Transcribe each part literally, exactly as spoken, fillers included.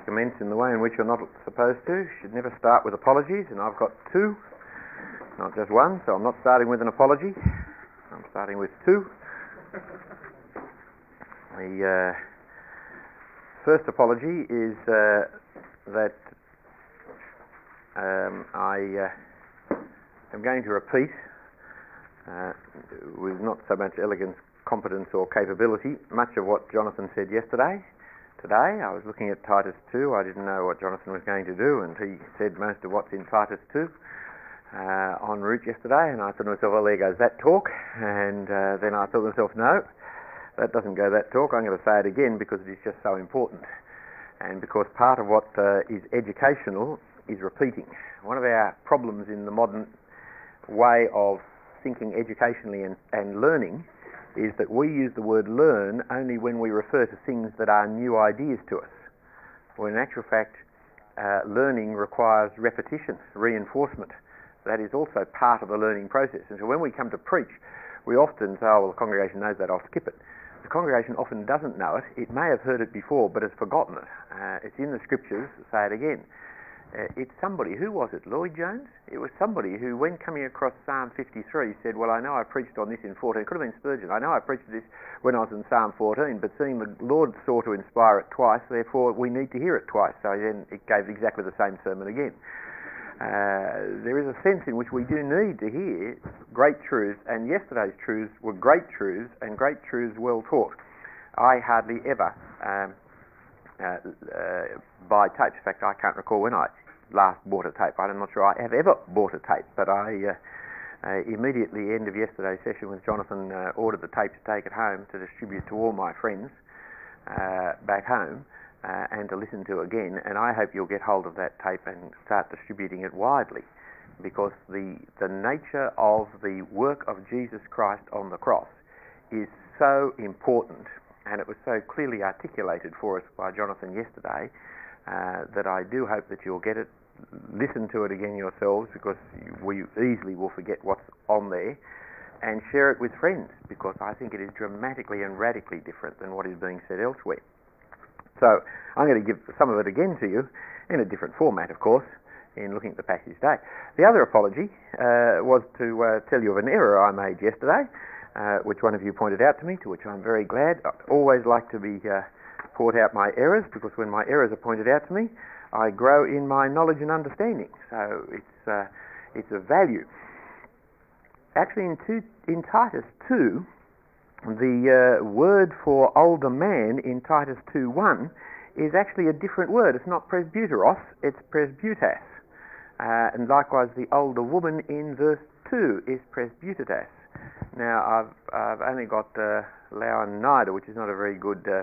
commence in the way in which you're not supposed to. You should never start with apologies, and I've got two, not just one, so I'm not starting with an apology. I'm starting with two. The uh, first apology is uh, that um, I uh, am going to repeat, uh, with not so much elegance, competence or capability, much of what Jonathan said yesterday. Today I was looking at Titus two. I didn't know what Jonathan was going to do, and he said most of what's in Titus two uh, en route yesterday, and I thought to myself, well, there goes that talk. And uh, then I thought to myself, no, that doesn't go that talk. I'm going to say it again because it is just so important, and because part of what uh, is educational is repeating. One of our problems in the modern way of thinking educationally and, and learning is that we use the word learn only when we refer to things that are new ideas to us. Well, in actual fact, uh, learning requires repetition, reinforcement. That is also part of the learning process. And so when we come to preach, we often say, oh, well, the congregation knows that, I'll skip it. The congregation often doesn't know it. It may have heard it before, but has forgotten it. Uh, it's in the scriptures, say it again. Uh, it's somebody, who was it, Lloyd Jones? It was somebody who, when coming across Psalm fifty-three, said, well, I know I preached on this in fourteen. It could have been Spurgeon. I know I preached this when I was in Psalm fourteen, but seeing the Lord saw to inspire it twice, therefore we need to hear it twice. So then it gave exactly the same sermon again. Uh, there is a sense in which we do need to hear great truths, and yesterday's truths were great truths, and great truths well taught. I hardly ever... Um, Uh, uh, buy tapes. In fact, I can't recall when I last bought a tape. I'm not sure I have ever bought a tape, but I uh, uh, immediately, end of yesterday's session with Jonathan, uh, ordered the tape to take it home to distribute to all my friends uh, back home uh, and to listen to again. And I hope you'll get hold of that tape and start distributing it widely, because the the nature of the work of Jesus Christ on the cross is so important. And it was so clearly articulated for us by Jonathan yesterday uh, that I do hope that you'll get it, listen to it again yourselves, because we easily will forget what's on there, and share it with friends, because I think it is dramatically and radically different than what is being said elsewhere. So I'm going to give some of it again to you in a different format, of course, in looking at the passage today. The other apology uh, was to uh, tell you of an error I made yesterday, Uh, which one of you pointed out to me, to which I'm very glad. I always like to be uh, poured out my errors, because when my errors are pointed out to me, I grow in my knowledge and understanding. So it's uh, it's a value. Actually, in, two, in Titus two, the uh, word for older man in Titus two one is actually a different word. It's not presbyteros, it's presbytas. Uh, and likewise, the older woman in verse two is presbytetas. Now, I've, I've only got uh, Louw-Nida, which is not a very good uh,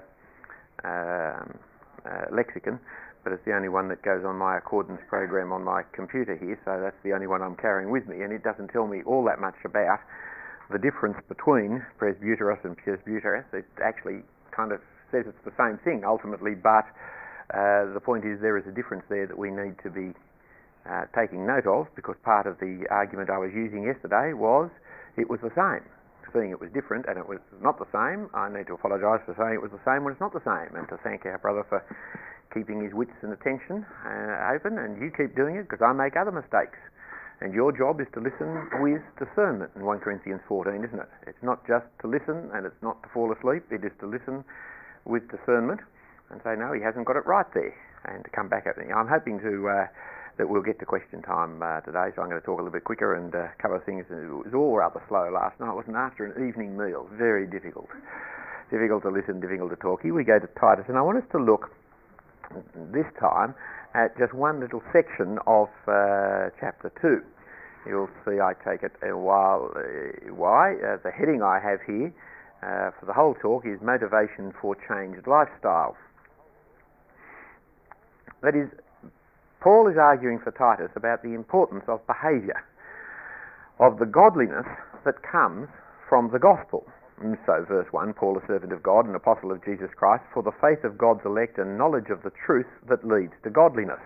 um, uh, lexicon, but it's the only one that goes on my accordance program on my computer here, so that's the only one I'm carrying with me, and it doesn't tell me all that much about the difference between presbyteros and presbyteras. It actually kind of says it's the same thing ultimately, but uh, the point is there is a difference there that we need to be uh, taking note of, because part of the argument I was using yesterday was it was the same. Seeing it was different and it was not the same, I need to apologise for saying it was the same when it's not the same, and to thank our brother for keeping his wits and attention uh, open, and you keep doing it, because I make other mistakes. And your job is to listen with discernment in First Corinthians fourteen, isn't it? It's not just to listen and it's not to fall asleep, it is to listen with discernment and say, no, he hasn't got it right there, and to come back at me. I'm hoping to... Uh, that we'll get to question time uh, today, so I'm going to talk a little bit quicker and uh, cover things. It was all rather slow last night, wasn't it? After an evening meal, very difficult. Difficult to listen, difficult to talk. Here we go to Titus, and I want us to look this time at just one little section of uh, chapter two. You'll see I take it a while. Uh, why? Uh, the heading I have here uh, for the whole talk is Motivation for Changed Lifestyle. That is, Paul is arguing for Titus about the importance of behaviour, of the godliness that comes from the gospel. And so, verse one, Paul, a servant of God and apostle of Jesus Christ, for the faith of God's elect and knowledge of the truth that leads to godliness.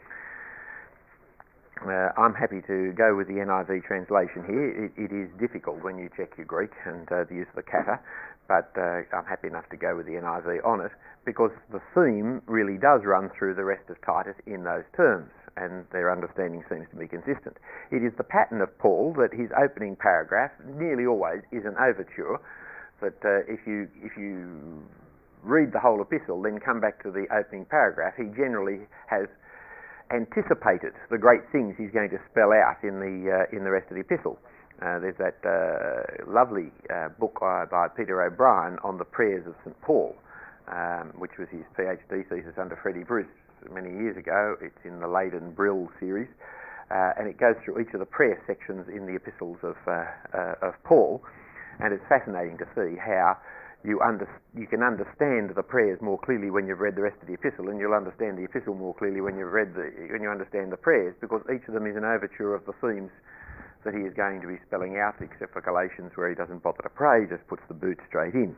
Uh, I'm happy to go with the N I V translation here. It, it is difficult when you check your Greek and uh, the use of the kata, but uh, I'm happy enough to go with the N I V on it, because the theme really does run through the rest of Titus in those terms, and their understanding seems to be consistent. It is the pattern of Paul that his opening paragraph nearly always is an overture, that uh, if you if you read the whole epistle, then come back to the opening paragraph, he generally has anticipated the great things he's going to spell out in the uh, in the rest of the epistle. Uh, there's that uh, lovely uh, book uh, by Peter O'Brien on the prayers of Saint Paul, um, which was his PhD thesis under Freddie Bruce many years ago. It's in the Leyden Brill series, uh, and it goes through each of the prayer sections in the epistles of uh, uh, of Paul, and it's fascinating to see how you under, you can understand the prayers more clearly when you've read the rest of the epistle, and you'll understand the epistle more clearly when you've read the when you understand the prayers, because each of them is an overture of the themes that he is going to be spelling out, except for Galatians, where he doesn't bother to pray, he just puts the boot straight in.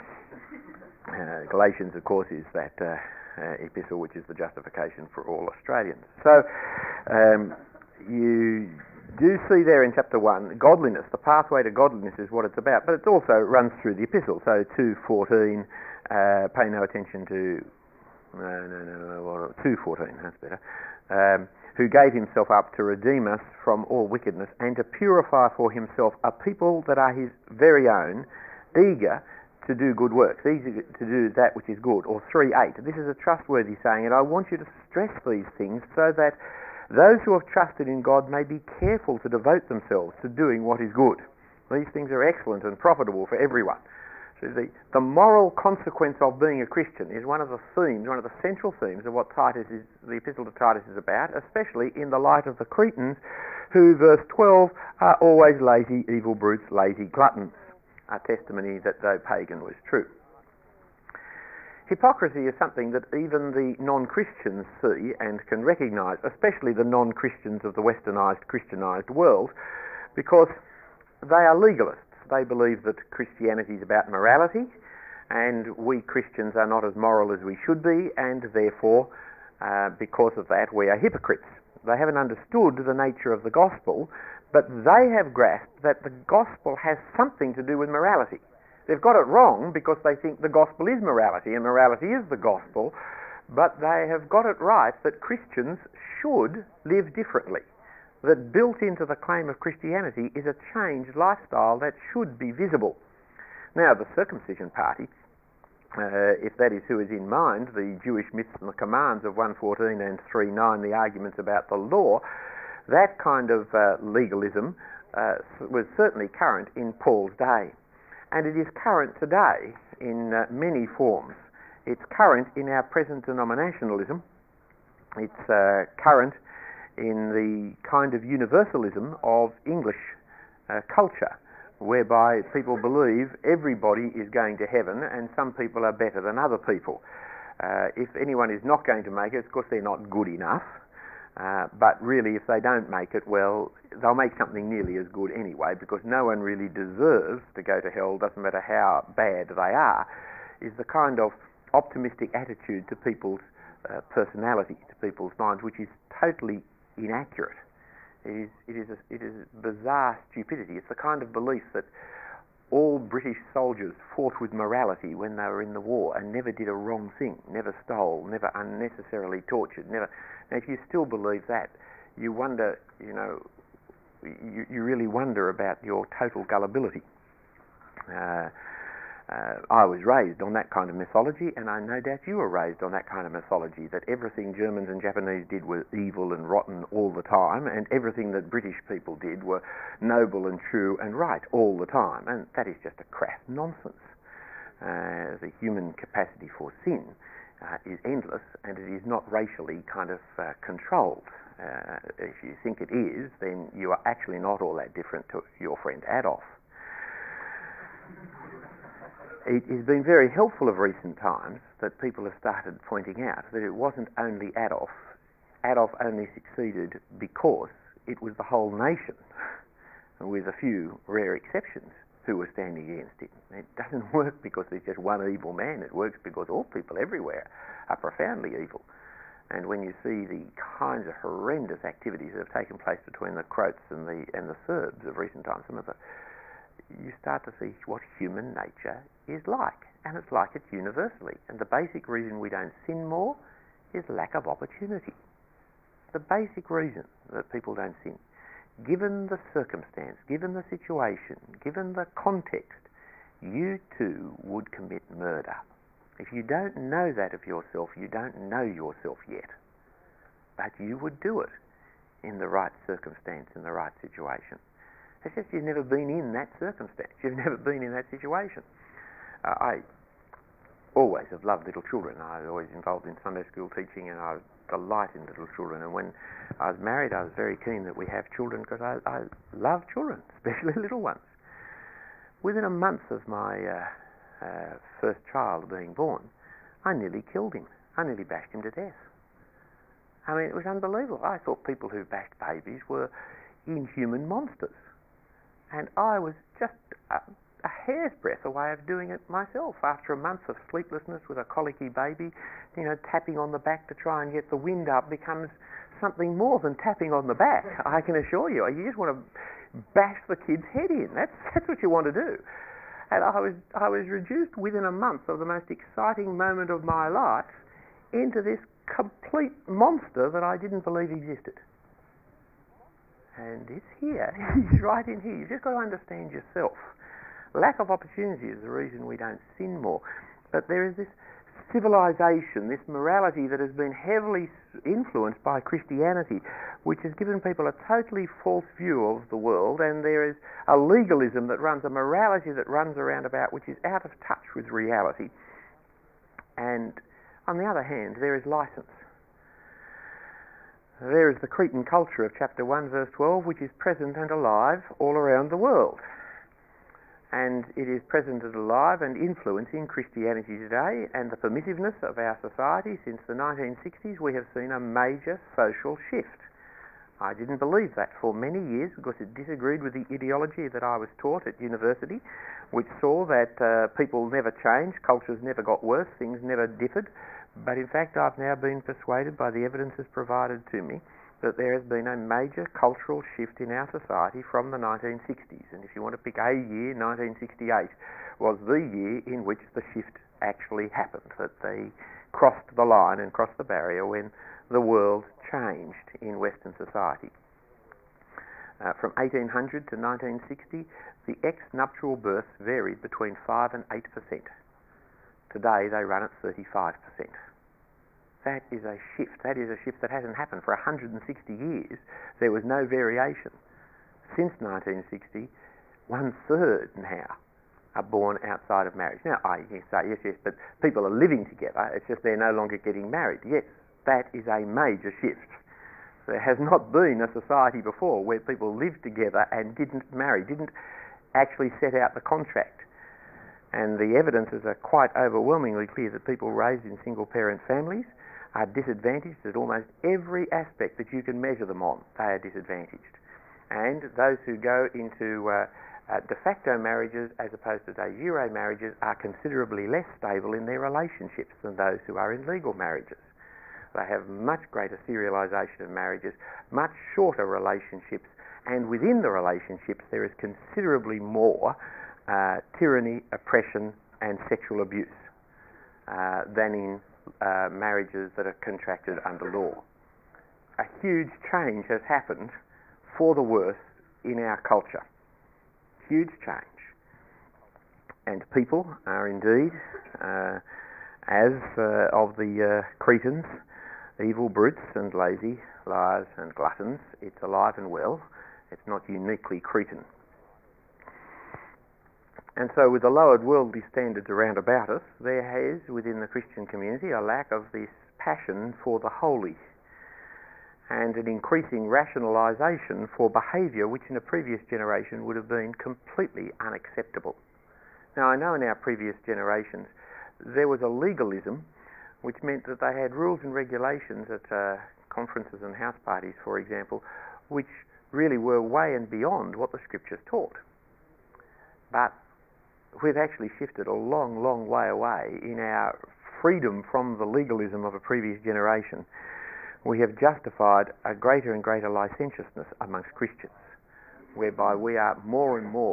Uh, Galatians, of course, is that uh, uh, epistle which is the justification for all Australians. So um, you do see there in chapter one, godliness, the pathway to godliness is what it's about, but it also runs through the epistle. So two fourteen, uh, pay no attention to, no, no, no, no, two fourteen, that's better, um, who gave himself up to redeem us from all wickedness and to purify for himself a people that are his very own, eager to do good works, eager to do that which is good. Or three eight. This is a trustworthy saying, and I want you to stress these things so that those who have trusted in God may be careful to devote themselves to doing what is good. These things are excellent and profitable for everyone. So the, the moral consequence of being a Christian is one of the themes, one of the central themes of what Titus is, the Epistle to Titus is about, especially in the light of the Cretans, who, verse twelve, are always lazy, evil brutes, lazy gluttons, a testimony that though pagan was true. Hypocrisy is something that even the non-Christians see and can recognise, especially the non-Christians of the westernised, Christianised world, because they are legalists. They believe that Christianity is about morality, and we Christians are not as moral as we should be, and therefore, uh, because of that, we are hypocrites. They haven't understood the nature of the gospel, but they have grasped that the gospel has something to do with morality. They've got it wrong because they think the gospel is morality, and morality is the gospel, but they have got it right that Christians should live differently. That built into the claim of Christianity is a changed lifestyle that should be visible. Now, the circumcision party, uh, if that is who is in mind, the Jewish myths and the commands of one fourteen and three nine, the arguments about the law, that kind of uh, legalism uh, was certainly current in Paul's day. And it is current today in uh, many forms. It's current in our present denominationalism. It's uh, current in the kind of universalism of English uh, culture, whereby people believe everybody is going to heaven and some people are better than other people. Uh, if anyone is not going to make it, of course they're not good enough, uh, but really if they don't make it, well, they'll make something nearly as good anyway, because no one really deserves to go to hell, doesn't matter how bad they are, is the kind of optimistic attitude to people's uh, personality, to people's minds, which is totally inaccurate. It is, it is a, it is bizarre stupidity. It's the kind of belief that all British soldiers fought with morality when they were in the war and never did a wrong thing, never stole, never unnecessarily tortured, never. Now, if you still believe that, you wonder, you know, you, you really wonder about your total gullibility. Uh, Uh, I was raised on that kind of mythology, and I no doubt you were raised on that kind of mythology, that everything Germans and Japanese did was evil and rotten all the time, and everything that British people did were noble and true and right all the time. And that is just a crass nonsense. Uh, the human capacity for sin uh, is endless, and it is not racially kind of uh, controlled. Uh, if you think it is, then you are actually not all that different to your friend Adolf. It has been very helpful of recent times that people have started pointing out that it wasn't only Adolf. Adolf only succeeded because it was the whole nation, with a few rare exceptions, who were standing against him. It doesn't work because there's just one evil man. It works because all people everywhere are profoundly evil. And when you see the kinds of horrendous activities that have taken place between the Croats and the and the Serbs of recent times, some of the you start to see what human nature is like. And it's like it universally. And the basic reason we don't sin more is lack of opportunity. The basic reason that people don't sin. Given the circumstance, given the situation, given the context, you too would commit murder. If you don't know that of yourself, you don't know yourself yet. But you would do it in the right circumstance, in the right situation. It's just you've never been in that circumstance. You've never been in that situation. Uh, I always have loved little children. I was always involved in Sunday school teaching, and I delight in little children. And when I was married, I was very keen that we have children because I, I love children, especially little ones. Within a month of my uh, uh, first child being born, I nearly killed him. I nearly bashed him to death. I mean, it was unbelievable. I thought people who bashed babies were inhuman monsters. And I was just a, a hair's breadth away of doing it myself. After a month of sleeplessness with a colicky baby, you know, tapping on the back to try and get the wind up becomes something more than tapping on the back, I can assure you. You just want to bash the kid's head in. That's, that's what you want to do. And I was, I was reduced within a month of the most exciting moment of my life into this complete monster that I didn't believe existed. And it's here. It's right in here. You've just got to understand yourself. Lack of opportunity is the reason we don't sin more. But there is this civilization, this morality that has been heavily influenced by Christianity, which has given people a totally false view of the world, and there is a legalism that runs, a morality that runs around about which is out of touch with reality. And on the other hand, there is license. There is the Cretan culture of chapter one, verse twelve, which is present and alive all around the world. And it is present and alive and influencing Christianity today, and the permissiveness of our society since the nineteen sixties, we have seen a major social shift. I didn't believe that for many years because it disagreed with the ideology that I was taught at university, which saw that uh, people never changed, cultures never got worse, things never differed. But in fact, I've now been persuaded by the evidences provided to me that there has been a major cultural shift in our society from the nineteen sixties. And if you want to pick a year, nineteen sixty-eight was the year in which the shift actually happened, that they crossed the line and crossed the barrier when the world changed in Western society. Uh, from eighteen hundred to nineteen sixty, the ex-nuptial births varied between five and eight percent. Today they run at thirty-five percent. That is a shift. That is a shift that hasn't happened for one hundred sixty years. There was no variation. Since nineteen sixty, one-third now are born outside of marriage. Now, I can say, yes, yes, but people are living together. It's just they're no longer getting married. Yes, that is a major shift. There has not been a society before where people lived together and didn't marry, didn't actually set out the contract. And the evidences are quite overwhelmingly clear that people raised in single-parent families are disadvantaged at almost every aspect that you can measure them on. They are disadvantaged. And those who go into uh, uh, de facto marriages as opposed to de jure marriages are considerably less stable in their relationships than those who are in legal marriages. They have much greater serialization of marriages, much shorter relationships, and within the relationships there is considerably more uh, tyranny, oppression, and sexual abuse uh, than in Uh, marriages that are contracted under law. A huge change has happened for the worse in our culture. Huge change. And people are indeed, uh, as uh, of the uh, Cretans, evil brutes and lazy, liars and gluttons. It's alive and well. It's not uniquely Cretan. And so with the lowered worldly standards around about us, there is within the Christian community a lack of this passion for the holy and an increasing rationalisation for behaviour which in a previous generation would have been completely unacceptable. Now I know in our previous generations there was a legalism which meant that they had rules and regulations at uh, conferences and house parties, for example, which really were way and beyond what the scriptures taught. But we've actually shifted a long, long way away in our freedom from the legalism of a previous generation. We have justified a greater and greater licentiousness amongst Christians, whereby we are more and more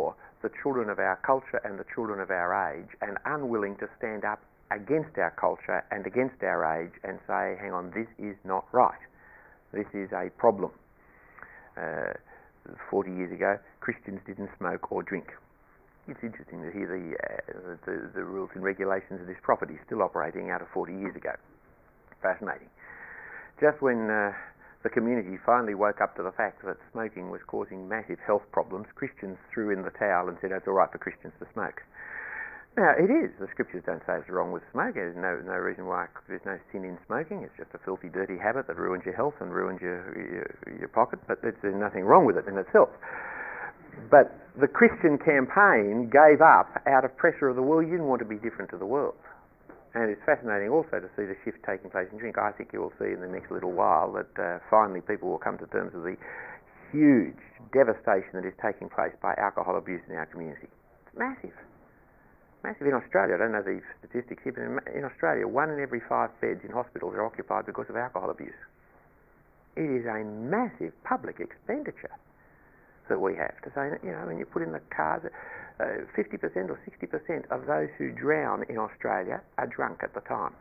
the children of our culture and the children of our age, and unwilling to stand up against our culture and against our age and say, hang on, this is not right. This is a problem. Uh, forty years ago, Christians didn't smoke or drink. It's interesting to hear the, uh, the, the rules and regulations of this property still operating out of forty years ago. Fascinating. Just when uh, the community finally woke up to the fact that smoking was causing massive health problems, Christians threw in the towel and said it's all right for Christians to smoke. Now, it is. The scriptures don't say it's wrong with smoke. There's no, no reason why there's no sin in smoking. It's just a filthy, dirty habit that ruins your health and ruins your, your, your pocket, but there's nothing wrong with it in itself. But the Christian campaign gave up out of pressure of the world. You didn't want to be different to the world. And it's fascinating also to see the shift taking place in drink. I think you will see in the next little while that uh, finally people will come to terms with the huge devastation that is taking place by alcohol abuse in our community. It's massive. Massive in Australia. I don't know the statistics here, but in, in Australia, one in every five beds in hospitals are occupied because of alcohol abuse. It is a massive public expenditure that we have to say that, you know, when you put in the cars, uh, fifty percent or sixty percent of those who drown in Australia are drunk at the time.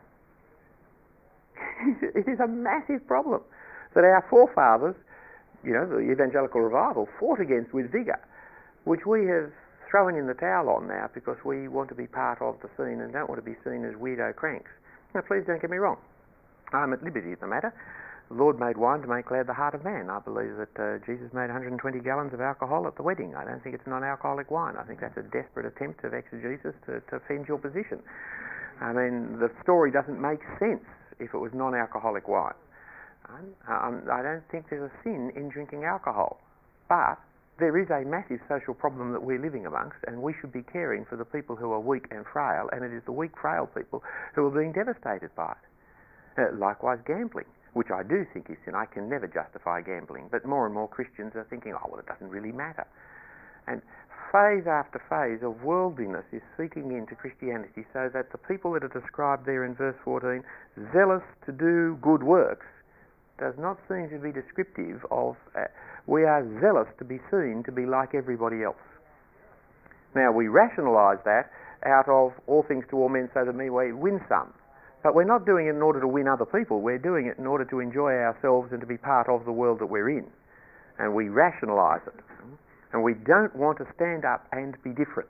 It is a massive problem that our forefathers, you know, the evangelical revival, fought against with vigour, which we have thrown in the towel on now because we want to be part of the scene and don't want to be seen as weirdo cranks. Now, please don't get me wrong. I'm at liberty in the matter. The Lord made wine to make glad the heart of man. I believe that uh, Jesus made one hundred twenty gallons of alcohol at the wedding. I don't think it's non-alcoholic wine. I think that's a desperate attempt of exegesis to, to defend your position. I mean, the story doesn't make sense if it was non-alcoholic wine. Um, I don't think there's a sin in drinking alcohol. But there is a massive social problem that we're living amongst, and we should be caring for the people who are weak and frail, and it is the weak, frail people who are being devastated by it. Uh, likewise, gambling, which I do think is sin. I can never justify gambling, but more and more Christians are thinking, oh, well, it doesn't really matter. And phase after phase of worldliness is seeking into Christianity so that the people that are described there in verse fourteen, zealous to do good works, does not seem to be descriptive of uh, we are zealous to be seen to be like everybody else. Now, we rationalise that out of all things to all men so that we may win some. But we're not doing it in order to win other people. We're doing it in order to enjoy ourselves and to be part of the world that we're in. And we rationalise it. And we don't want to stand up and be different.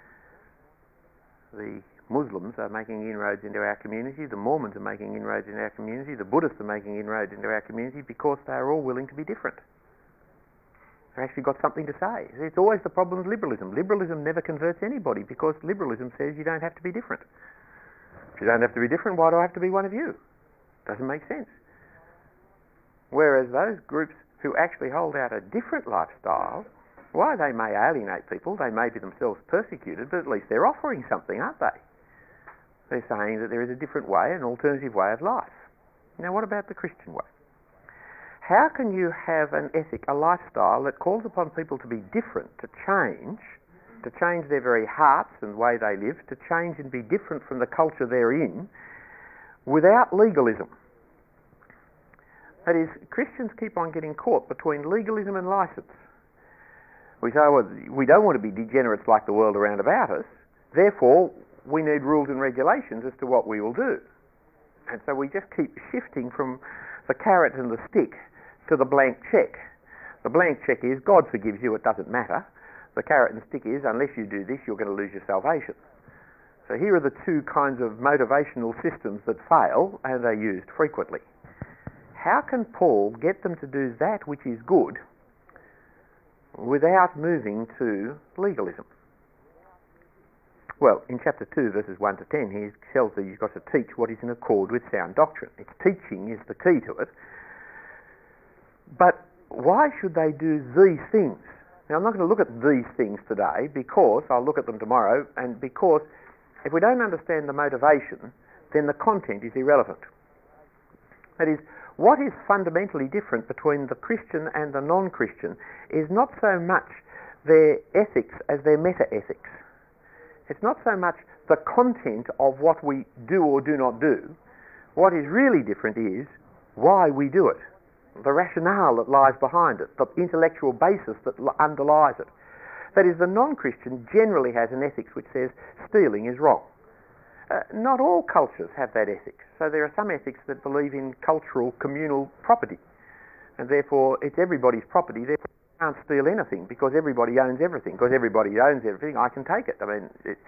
The Muslims are making inroads into our community. The Mormons are making inroads into our community. The Buddhists are making inroads into our community because they are all willing to be different. They've actually got something to say. It's always the problem with liberalism. Liberalism never converts anybody because liberalism says you don't have to be different. If you don't have to be different, why do I have to be one of you? Doesn't make sense. Whereas those groups who actually hold out a different lifestyle, why, they may alienate people, they may be themselves persecuted, but at least they're offering something, aren't they? They're saying that there is a different way, an alternative way of life. Now, what about the Christian way? How can you have an ethic, a lifestyle that calls upon people to be different, to change, to change their very hearts and the way they live, to change and be different from the culture they're in, without legalism? That is, Christians keep on getting caught between legalism and license. We say, well, we don't want to be degenerates like the world around about us, therefore we need rules and regulations as to what we will do. And so we just keep shifting from the carrot and the stick to the blank check. The blank check is, God forgives you, it doesn't matter. The carrot and stick is, unless you do this, you're going to lose your salvation. So here are the two kinds of motivational systems that fail, and they're used frequently. How can Paul get them to do that which is good without moving to legalism? Well, in chapter two, verses one to ten, he tells that you've got to teach what is in accord with sound doctrine. It's teaching is the key to it. But why should they do these things? Now, I'm not going to look at these things today because I'll look at them tomorrow, and because if we don't understand the motivation, then the content is irrelevant. That is, what is fundamentally different between the Christian and the non-Christian is not so much their ethics as their meta-ethics. It's not so much the content of what we do or do not do. What is really different is why we do it, the rationale that lies behind it, the intellectual basis that underlies it. That is, the non-Christian generally has an ethics which says stealing is wrong. Uh, not all cultures have that ethics. So there are some ethics that believe in cultural, communal property, and therefore it's everybody's property, therefore you can't steal anything because everybody owns everything. Because everybody owns everything, I can take it. I mean, it,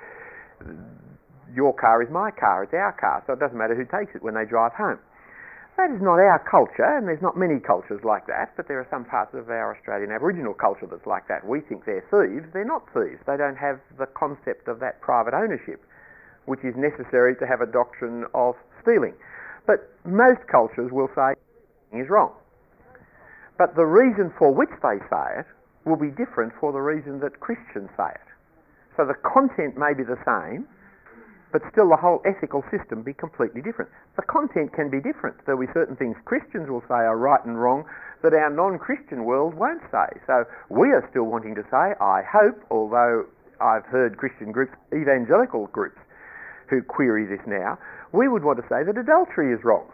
your car is my car, it's our car, so it doesn't matter who takes it when they drive home. That is not our culture, and there's not many cultures like that, but there are some parts of our Australian Aboriginal culture that's like that. We think they're thieves. They're not thieves. They don't have the concept of that private ownership, which is necessary to have a doctrine of stealing. But most cultures will say stealing is wrong. But the reason for which they say it will be different for the reason that Christians say it. So the content may be the same, but still the whole ethical system be completely different. The content can be different. There will be certain things Christians will say are right and wrong that our non-Christian world won't say. So we are still wanting to say, I hope, although I've heard Christian groups, evangelical groups, who query this now, we would want to say that adultery is wrong.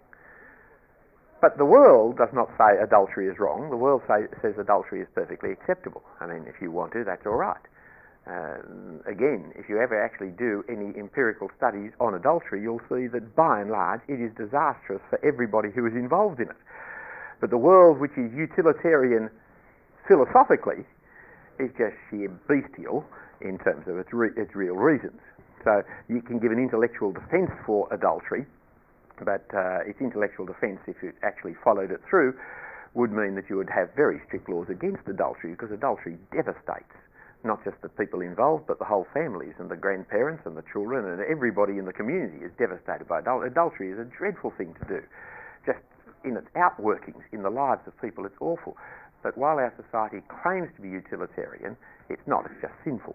But the world does not say adultery is wrong. The world say, says adultery is perfectly acceptable. I mean, if you want to, that's all right. Uh, again, if you ever actually do any empirical studies on adultery, you'll see that by and large it is disastrous for everybody who is involved in it. But the world, which is utilitarian philosophically, is just sheer bestial in terms of its, re- its real reasons. So you can give an intellectual defence for adultery, but uh, its intellectual defence, if you actually followed it through, would mean that you would have very strict laws against adultery, because adultery devastates not just the people involved, but the whole families and the grandparents and the children, and everybody in the community is devastated by adultery. Adultery is a dreadful thing to do. Just in its outworkings in the lives of people, it's awful. But while our society claims to be utilitarian, it's not. It's just sinful.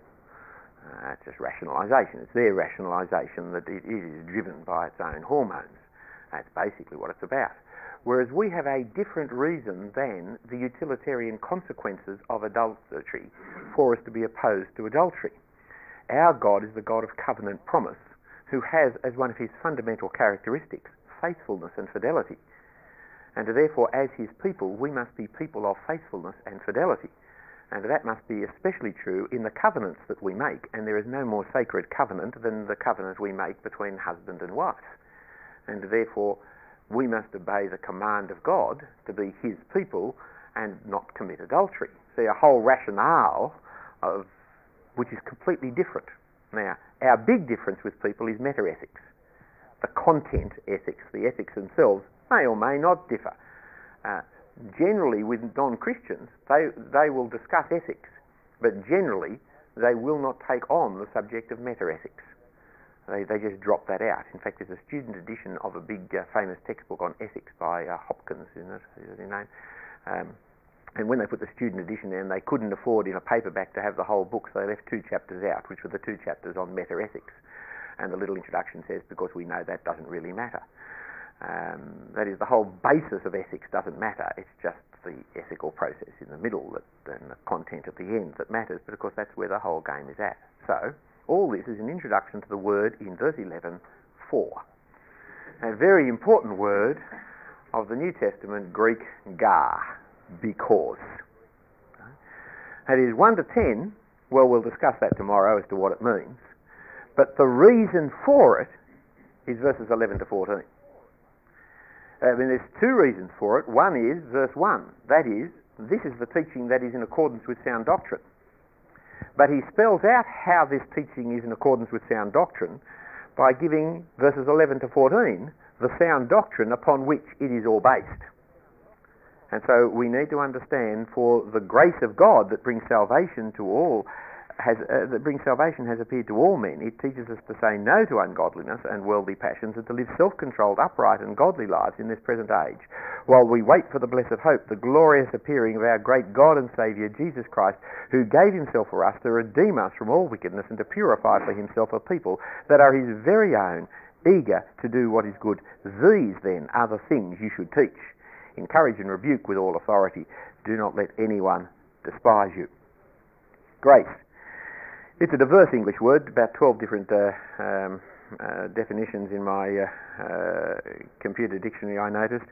Uh, it's just rationalisation. It's their rationalisation that it is driven by its own hormones. That's basically what it's about. Whereas we have a different reason than the utilitarian consequences of adultery for us to be opposed to adultery. Our God is the God of covenant promise, who has as one of his fundamental characteristics faithfulness and fidelity. And therefore, as his people, we must be people of faithfulness and fidelity. And that must be especially true in the covenants that we make. And there is no more sacred covenant than the covenant we make between husband and wife. And therefore, we must obey the command of God to be his people and not commit adultery. See, a whole rationale of which is completely different. Now, our big difference with people is meta-ethics. The content ethics, the ethics themselves, may or may not differ. Uh, generally, with non-Christians, they, they will discuss ethics, but generally they will not take on the subject of meta-ethics. They, they just drop that out. In fact, there's a student edition of a big uh, famous textbook on ethics by uh, Hopkins, isn't it? Is his name? Um, and when they put the student edition in, they couldn't afford in a paperback to have the whole book, so they left two chapters out, which were the two chapters on meta-ethics. And the little introduction says, because we know that doesn't really matter. Um, that is, the whole basis of ethics doesn't matter. It's just the ethical process in the middle that, and the content at the end that matters, but of course that's where the whole game is at. So, all this is an introduction to the word in verse eleven, for. A very important word of the New Testament Greek, gar, because. That is one to ten, well, we'll discuss that tomorrow as to what it means, but the reason for it is verses eleven to fourteen. I mean, there's two reasons for it. One is verse one, that is, this is the teaching that is in accordance with sound doctrine. But he spells out how this teaching is in accordance with sound doctrine by giving verses eleven to fourteen the sound doctrine upon which it is all based. And so we need to understand, for the grace of God that brings salvation to all has uh, that brings salvation has appeared to all men. It teaches us to say no to ungodliness and worldly passions, and to live self-controlled, upright, and godly lives in this present age, while we wait for the blessed hope, the glorious appearing of our great God and Saviour, Jesus Christ, who gave himself for us to redeem us from all wickedness and to purify for himself a people that are his very own, eager to do what is good. These, then, are the things you should teach. Encourage and rebuke with all authority. Do not let anyone despise you. Grace. It's a diverse English word, about twelve different uh, um, uh, definitions in my uh, uh, computer dictionary, I noticed.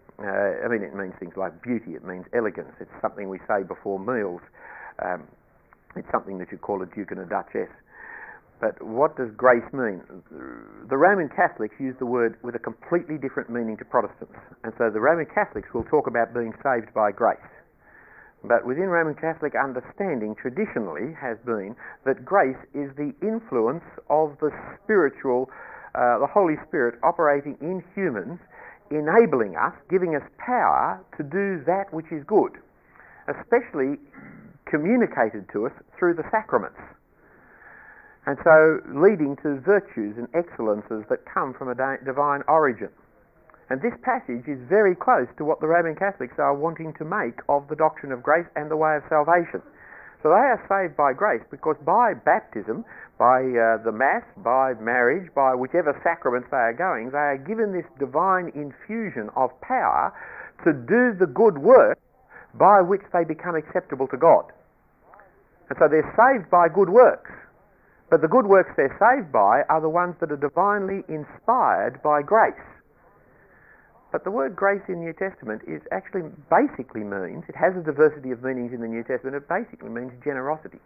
Uh, I mean, it means things like beauty, it means elegance, it's something we say before meals. Um, It's something that you call a duke and a duchess. But what does grace mean? The Roman Catholics use the word with a completely different meaning to Protestants. And so the Roman Catholics will talk about being saved by grace. But within Roman Catholic understanding, traditionally has been that grace is the influence of the spiritual, uh, the Holy Spirit operating in humans, enabling us, giving us power to do that which is good, especially communicated to us through the sacraments. And so leading to virtues and excellences that come from a divine origin. And this passage is very close to what the Roman Catholics are wanting to make of the doctrine of grace and the way of salvation. So they are saved by grace because by baptism, by uh, the Mass, by marriage, by whichever sacraments they are going, they are given this divine infusion of power to do the good work by which they become acceptable to God. And so they're saved by good works. But the good works they're saved by are the ones that are divinely inspired by grace. But the word grace in the New Testament is actually basically means, it has a diversity of meanings in the New Testament, it basically means generosity.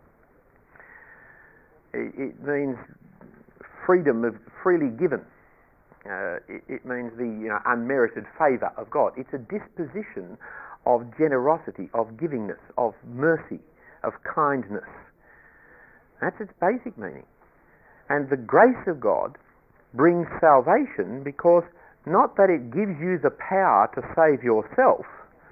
It, it means freedom of freely given. Uh, it, it means the you know, unmerited favour of God. It's a disposition of generosity, of givingness, of mercy, of kindness. That's its basic meaning. And the grace of God brings salvation because not that it gives you the power to save yourself,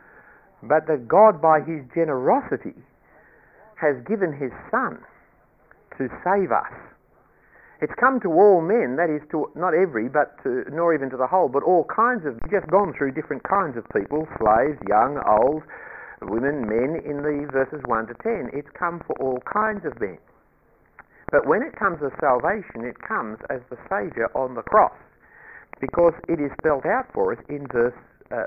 but that God by his generosity has given his Son to save us. It's come to all men, that is to not every, but to, nor even to the whole, but all kinds of, we've just gone through different kinds of people, slaves, young, old, women, men, in the verses one to ten. It's come for all kinds of men. But when it comes to salvation, it comes as the Saviour on the cross, because it is spelled out for us in verse uh,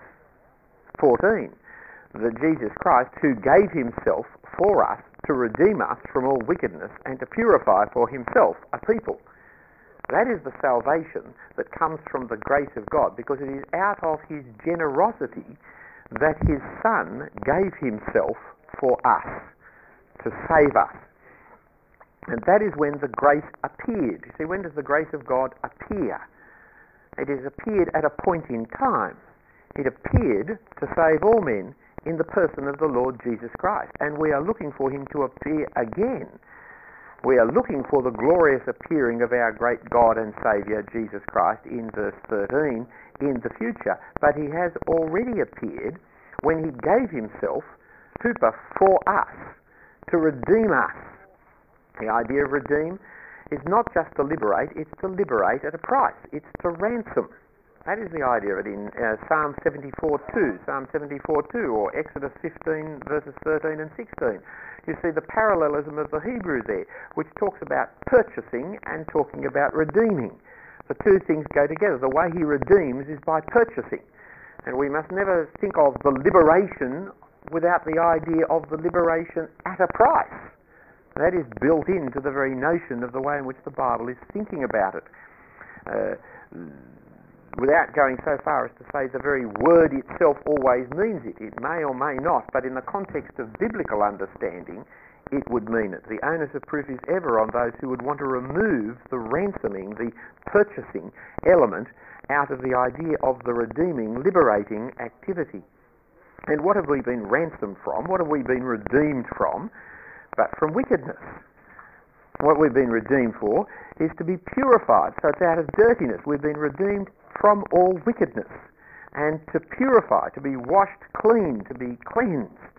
fourteen, that Jesus Christ, who gave himself for us to redeem us from all wickedness and to purify for himself a people. That is the salvation that comes from the grace of God, because it is out of his generosity that his Son gave himself for us, to save us. And that is when the grace appeared. You see, when does the grace of God appear? It has appeared at a point in time. It appeared to save all men in the person of the Lord Jesus Christ. And we are looking for him to appear again. We are looking for the glorious appearing of our great God and Saviour, Jesus Christ, in verse thirteen, in the future. But he has already appeared when he gave himself, super, for us, to redeem us. The idea of redeem is not just to liberate, it's to liberate at a price. It's to ransom. That is the idea of it in uh, Psalm seventy-four two, Psalm seventy-four two, or Exodus fifteen, verses thirteen and sixteen. You see the parallelism of the Hebrew there, which talks about purchasing and talking about redeeming. The two things go together. The way he redeems is by purchasing. And we must never think of the liberation without the idea of the liberation at a price. That is built into the very notion of the way in which the Bible is thinking about it. Uh, without going so far as to say the very word itself always means it. It may or may not, but in the context of biblical understanding, it would mean it. The onus of proof is ever on those who would want to remove the ransoming, the purchasing element out of the idea of the redeeming, liberating activity. And what have we been ransomed from? What have we been redeemed from? But from wickedness. What we've been redeemed for is to be purified. So it's out of dirtiness. We've been redeemed from all wickedness. And to purify, to be washed clean, to be cleansed.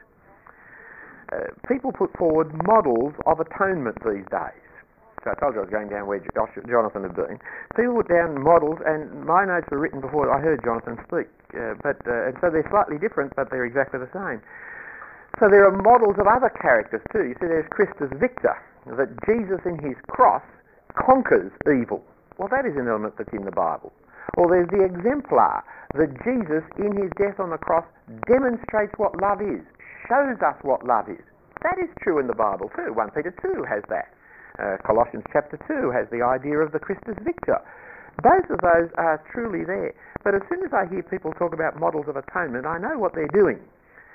Uh, people put forward models of atonement these days. So I told you I was going down where Josh, Jonathan had been. People put down models, and my notes were written before I heard Jonathan speak. Uh, but uh, and so they're slightly different, but they're exactly the same. So there are models of other characters too. You see, there's Christus Victor, that Jesus in his cross conquers evil. Well, that is an element that's in the Bible. Or there's the exemplar, that Jesus in his death on the cross demonstrates what love is, shows us what love is. That is true in the Bible too. First Peter two has that. Uh, Colossians chapter two has the idea of the Christus Victor. Both of those are truly there. But as soon as I hear people talk about models of atonement, I know what they're doing.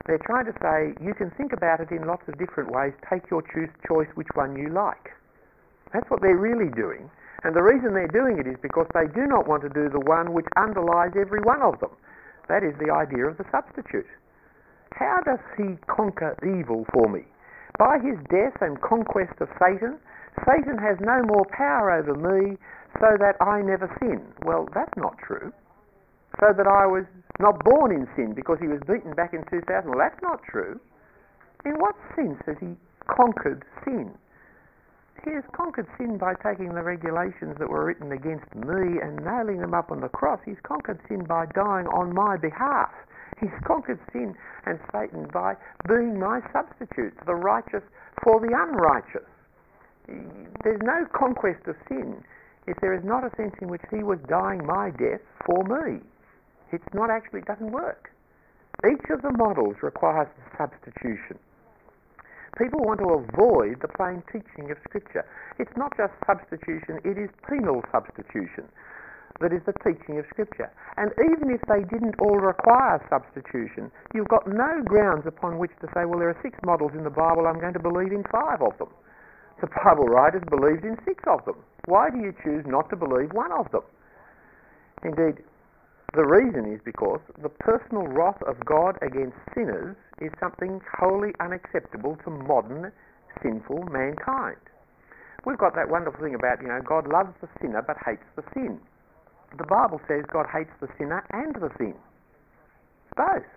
They're trying to say you can think about it in lots of different ways, take your choose, choice which one you like. That's what they're really doing. And the reason they're doing it is because they do not want to do the one which underlies every one of them. That is the idea of the substitute. How does he conquer evil for me? By his death and conquest of Satan, Satan has no more power over me so that I never sin. Well, that's not true. So that I was not born in sin because he was beaten back in two thousand. Well, that's not true. In what sense has he conquered sin? He has conquered sin by taking the regulations that were written against me and nailing them up on the cross. He's conquered sin by dying on my behalf. He's conquered sin and Satan by being my substitute, the righteous for the unrighteous. There's no conquest of sin if there is not a sense in which he was dying my death for me. It's not actually, it doesn't work. Each of the models requires substitution. People want to avoid the plain teaching of Scripture. It's not just substitution, it is penal substitution that is the teaching of Scripture. And even if they didn't all require substitution, you've got no grounds upon which to say, well, there are six models in the Bible, I'm going to believe in five of them. The Bible writers believed in six of them. Why do you choose not to believe one of them? Indeed, the reason is because the personal wrath of God against sinners is something wholly unacceptable to modern sinful mankind. We've got that wonderful thing about, you know, God loves the sinner but hates the sin. The Bible says God hates the sinner and the sin. Both.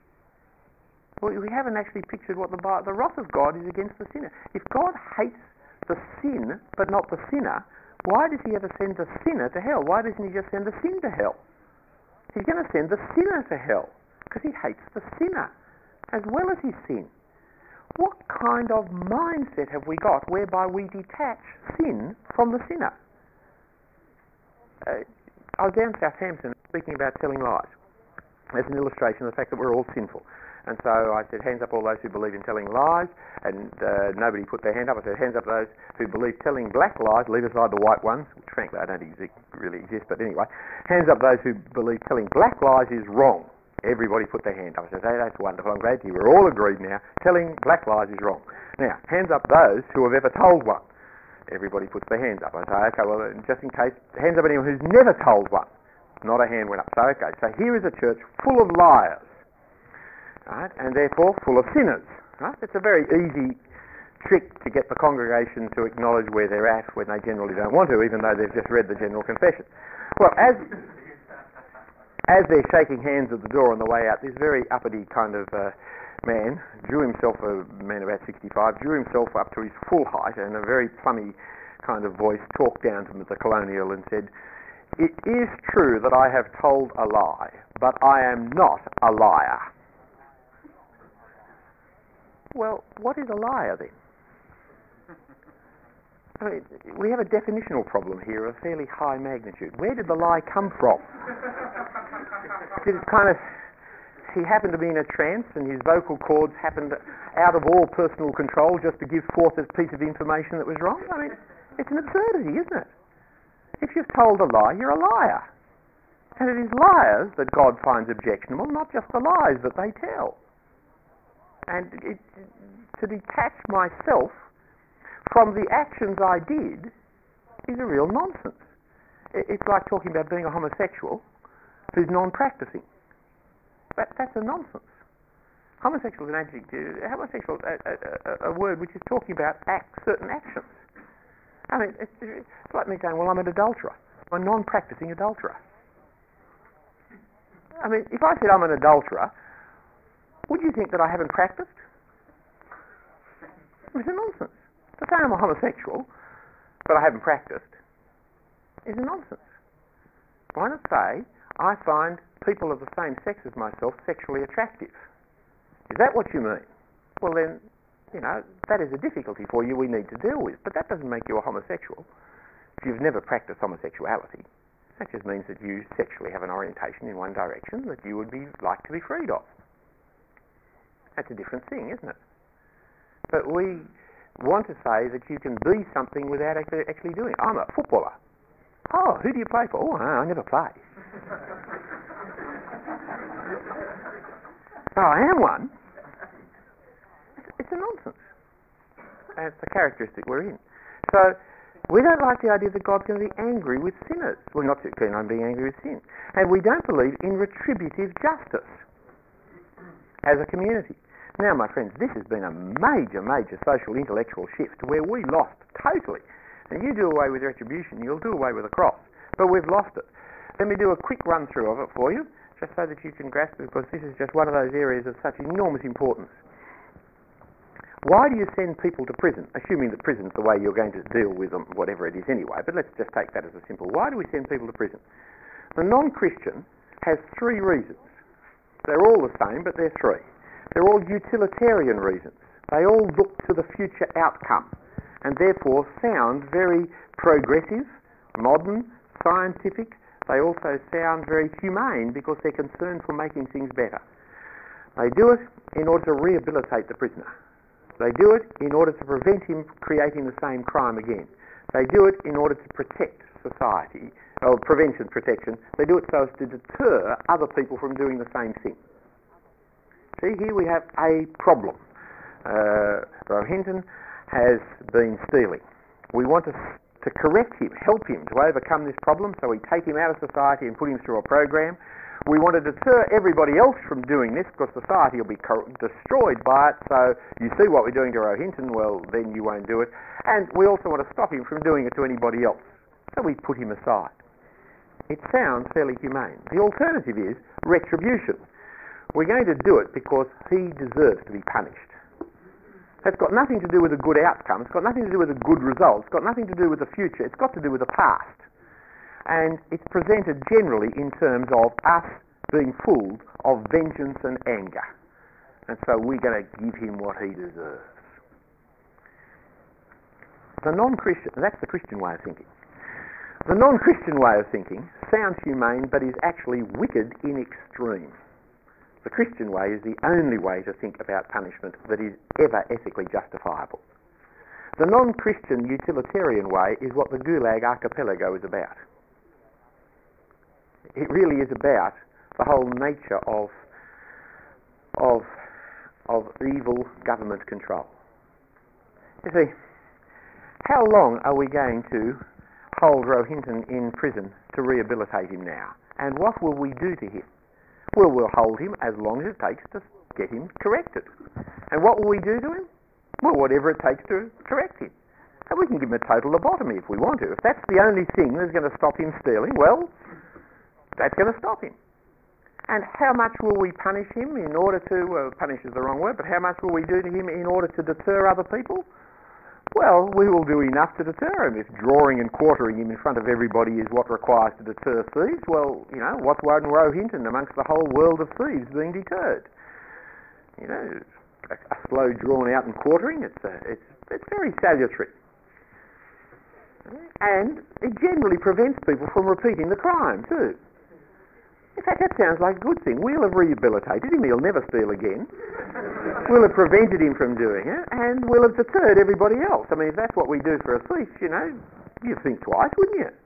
Well, we haven't actually pictured what the the wrath of God is against the sinner. If God hates the sin but not the sinner, why does he ever send the sinner to hell? Why doesn't he just send the sin to hell? He's going to send the sinner to hell because he hates the sinner as well as his sin. What kind of mindset have we got whereby we detach sin from the sinner? Uh, I was down Southampton speaking about telling lies as an illustration of the fact that we're all sinful. And so I said, hands up all those who believe in telling lies, and uh, nobody put their hand up. I said, hands up those who believe telling black lies, leave aside the white ones, which frankly I don't exi- really exist, but anyway, hands up those who believe telling black lies is wrong. Everybody put their hand up. I said, hey, that's wonderful, I'm glad to hear we're all agreed now, telling black lies is wrong. Now, hands up those who have ever told one. Everybody puts their hands up. I say, okay, well, just in case, hands up anyone who's never told one. Not a hand went up. So, okay, so here is a church full of liars. Right, and therefore full of sinners. Right? It's a very easy trick to get the congregation to acknowledge where they're at when they generally don't want to, even though they've just read the general confession. Well, as as they're shaking hands at the door on the way out, this very uppity kind of uh, man drew himself, a man about sixty-five, drew himself up to his full height and a very plummy kind of voice talked down to the colonial and said, "It is true that I have told a lie, but I am not a liar." Well, what is a liar then? I mean, we have a definitional problem here of fairly high magnitude. Where did the lie come from? Did it kind of, he happened to be in a trance and his vocal cords happened out of all personal control just to give forth a piece of information that was wrong? I mean, it's an absurdity, isn't it? If you've told a lie, you're a liar. And it is liars that God finds objectionable, not just the lies that they tell. And it, to detach myself from the actions I did is a real nonsense. It's like talking about being a homosexual who's non-practicing. That, that's a nonsense. Homosexual is an adjective. Homosexual is a, a, a, a word which is talking about act, certain actions. I mean, it's, it's like me saying, well, I'm an adulterer. I'm a non-practicing adulterer. I mean, if I said I'm an adulterer, would you think that I haven't practiced? It's a nonsense. To say I'm a homosexual, but I haven't practiced, is a nonsense. Why not say, I find people of the same sex as myself sexually attractive? Is that what you mean? Well then, you know, that is a difficulty for you we need to deal with, but that doesn't make you a homosexual. If you've never practiced homosexuality, that just means that you sexually have an orientation in one direction that you would be like to be freed of. That's a different thing, isn't it? But we want to say that you can be something without actually, actually doing it. I'm a footballer. Oh, who do you play for? Oh, I never play. Oh, I am one. and it's the characteristic we're in. So we don't like the idea that God's going to be angry with sinners. We're not too keen on being angry with sin. And we don't believe in retributive justice as a community. Now, my friends, this has been a major, major social intellectual shift where we lost totally. And you do away with retribution, you'll do away with the cross. But we've lost it. Let me do a quick run through of it for you, just so that you can grasp it, because this is just one of those areas of such enormous importance. Why do you send people to prison? Assuming that prison's the way you're going to deal with them, whatever it is anyway, but let's just take that as a simple. Why do we send people to prison? The non-Christian has three reasons. They're all the same, but they're three. They're all utilitarian reasons. They all look to the future outcome and therefore sound very progressive, modern, scientific. They also sound very humane because they're concerned for making things better. They do it in order to rehabilitate the prisoner. They do it in order to prevent him creating the same crime again. They do it in order to protect society, or prevention, protection. They do it so as to deter other people from doing the same thing. See, here we have a problem. Uh, Rohinton has been stealing. We want to, to correct him, help him to overcome this problem, so we take him out of society and put him through a program. We want to deter everybody else from doing this because society will be co- destroyed by it, so you see what we're doing to Rohinton, well, then you won't do it. And we also want to stop him from doing it to anybody else, so we put him aside. It sounds fairly humane. The alternative is retribution. We're going to do it because he deserves to be punished. It's got nothing to do with a good outcome. It's got nothing to do with a good result. It's got nothing to do with the future. It's got to do with the past. And it's presented generally in terms of us being full of vengeance and anger. And so we're going to give him what he deserves. The non-Christian, that's the Christian way of thinking. The non-Christian way of thinking sounds humane but is actually wicked in extreme. The Christian way is the only way to think about punishment that is ever ethically justifiable. The non-Christian utilitarian way is what the Gulag Archipelago is about. It really is about the whole nature of, of, of evil government control. You see, how long are we going to hold Rohinton in prison to rehabilitate him now? And what will we do to him? Well, we'll hold him as long as it takes to get him corrected. And what will we do to him? Well, whatever it takes to correct him. And we can give him a total lobotomy if we want to. If that's the only thing that's going to stop him stealing, well, that's going to stop him. And how much will we punish him in order to, well, punish is the wrong word, but how much will we do to him in order to deter other people? Well, we will do enough to deter him. If drawing and quartering him in front of everybody is what requires to deter thieves, well, you know, what's one Rohinton amongst the whole world of thieves being deterred? You know, a, a slow drawn out and quartering, it's, a, it's, it's very salutary. And it generally prevents people from repeating the crime too. In fact, that sounds like a good thing. We'll have rehabilitated him, he'll never steal again. We'll have prevented him from doing it, and we'll have deterred everybody else. I mean, if that's what we do for a thief, you know, you'd think twice, wouldn't you?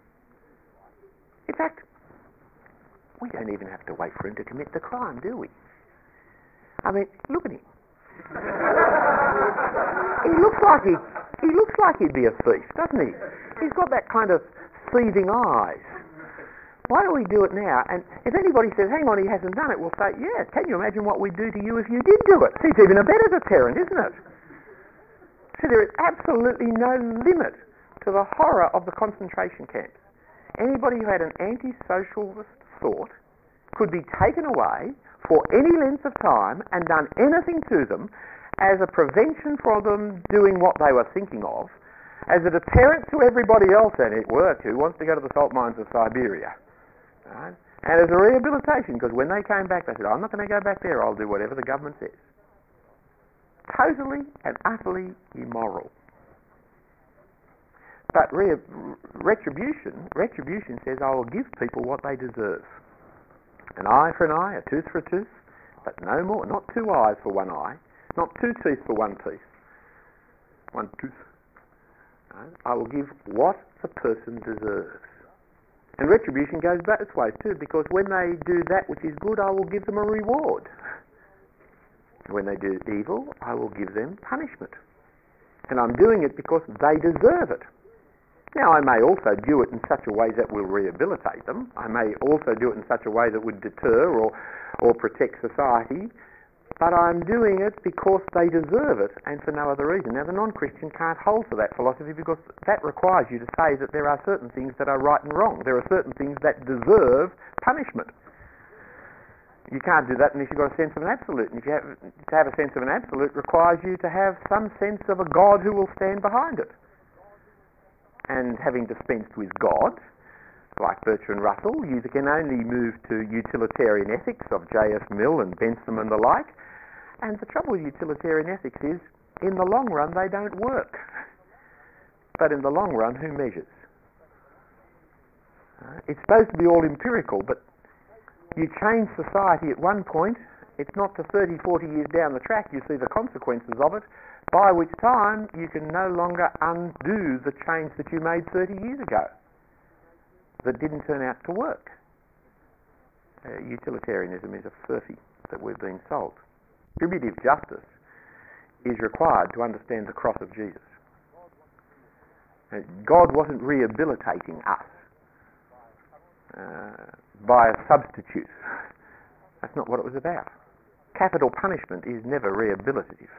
In fact, we don't even have to wait for him to commit the crime, do we? I mean, look at him. he looks like he, he looks like he'd be a thief, doesn't he? He's got that kind of thieving eyes. Why don't we do it now? And if anybody says, hang on, he hasn't done it, we'll say, yeah, can you imagine what we'd do to you if you did do it? It's even a better deterrent, isn't it? So there is absolutely no limit to the horror of the concentration camps. Anybody who had an anti-socialist thought could be taken away for any length of time and done anything to them as a prevention for them doing what they were thinking of, as a deterrent to everybody else, and it worked, who wants to go to the salt mines of Siberia. Right? And as a rehabilitation, because when they came back, they said, I'm not going to go back there, I'll do whatever the government says. Totally and utterly immoral. But re- retribution, retribution says, I will give people what they deserve. An eye for an eye, a tooth for a tooth, but no more. Not two eyes for one eye, not two teeth for one teeth. One tooth. Right? I will give what the person deserves. And retribution goes both ways too, because when they do that which is good, I will give them a reward. When they do evil, I will give them punishment. And I'm doing it because they deserve it. Now, I may also do it in such a way that will rehabilitate them. I may also do it in such a way that would deter or, or protect society. But I'm doing it because they deserve it and for no other reason. Now, the non-Christian can't hold to that philosophy because that requires you to say that there are certain things that are right and wrong. There are certain things that deserve punishment. You can't do that unless you've got a sense of an absolute. And if you have, to have a sense of an absolute requires you to have some sense of a God who will stand behind it. And having dispensed with God, like Bertrand Russell, you can only move to utilitarian ethics of J S Mill and Bentham and the like. And the trouble with utilitarian ethics is, in the long run, they don't work. But in the long run, who measures? Uh, it's supposed to be all empirical, but you change society at one point, it's not to thirty, forty years down the track you see the consequences of it, by which time you can no longer undo the change that you made thirty years ago that didn't turn out to work. Uh, utilitarianism is a furphy that we've been sold. Distributive justice is required to understand the cross of Jesus. Uh, God wasn't rehabilitating us uh, by a substitute. That's not what it was about. Capital punishment is never rehabilitative.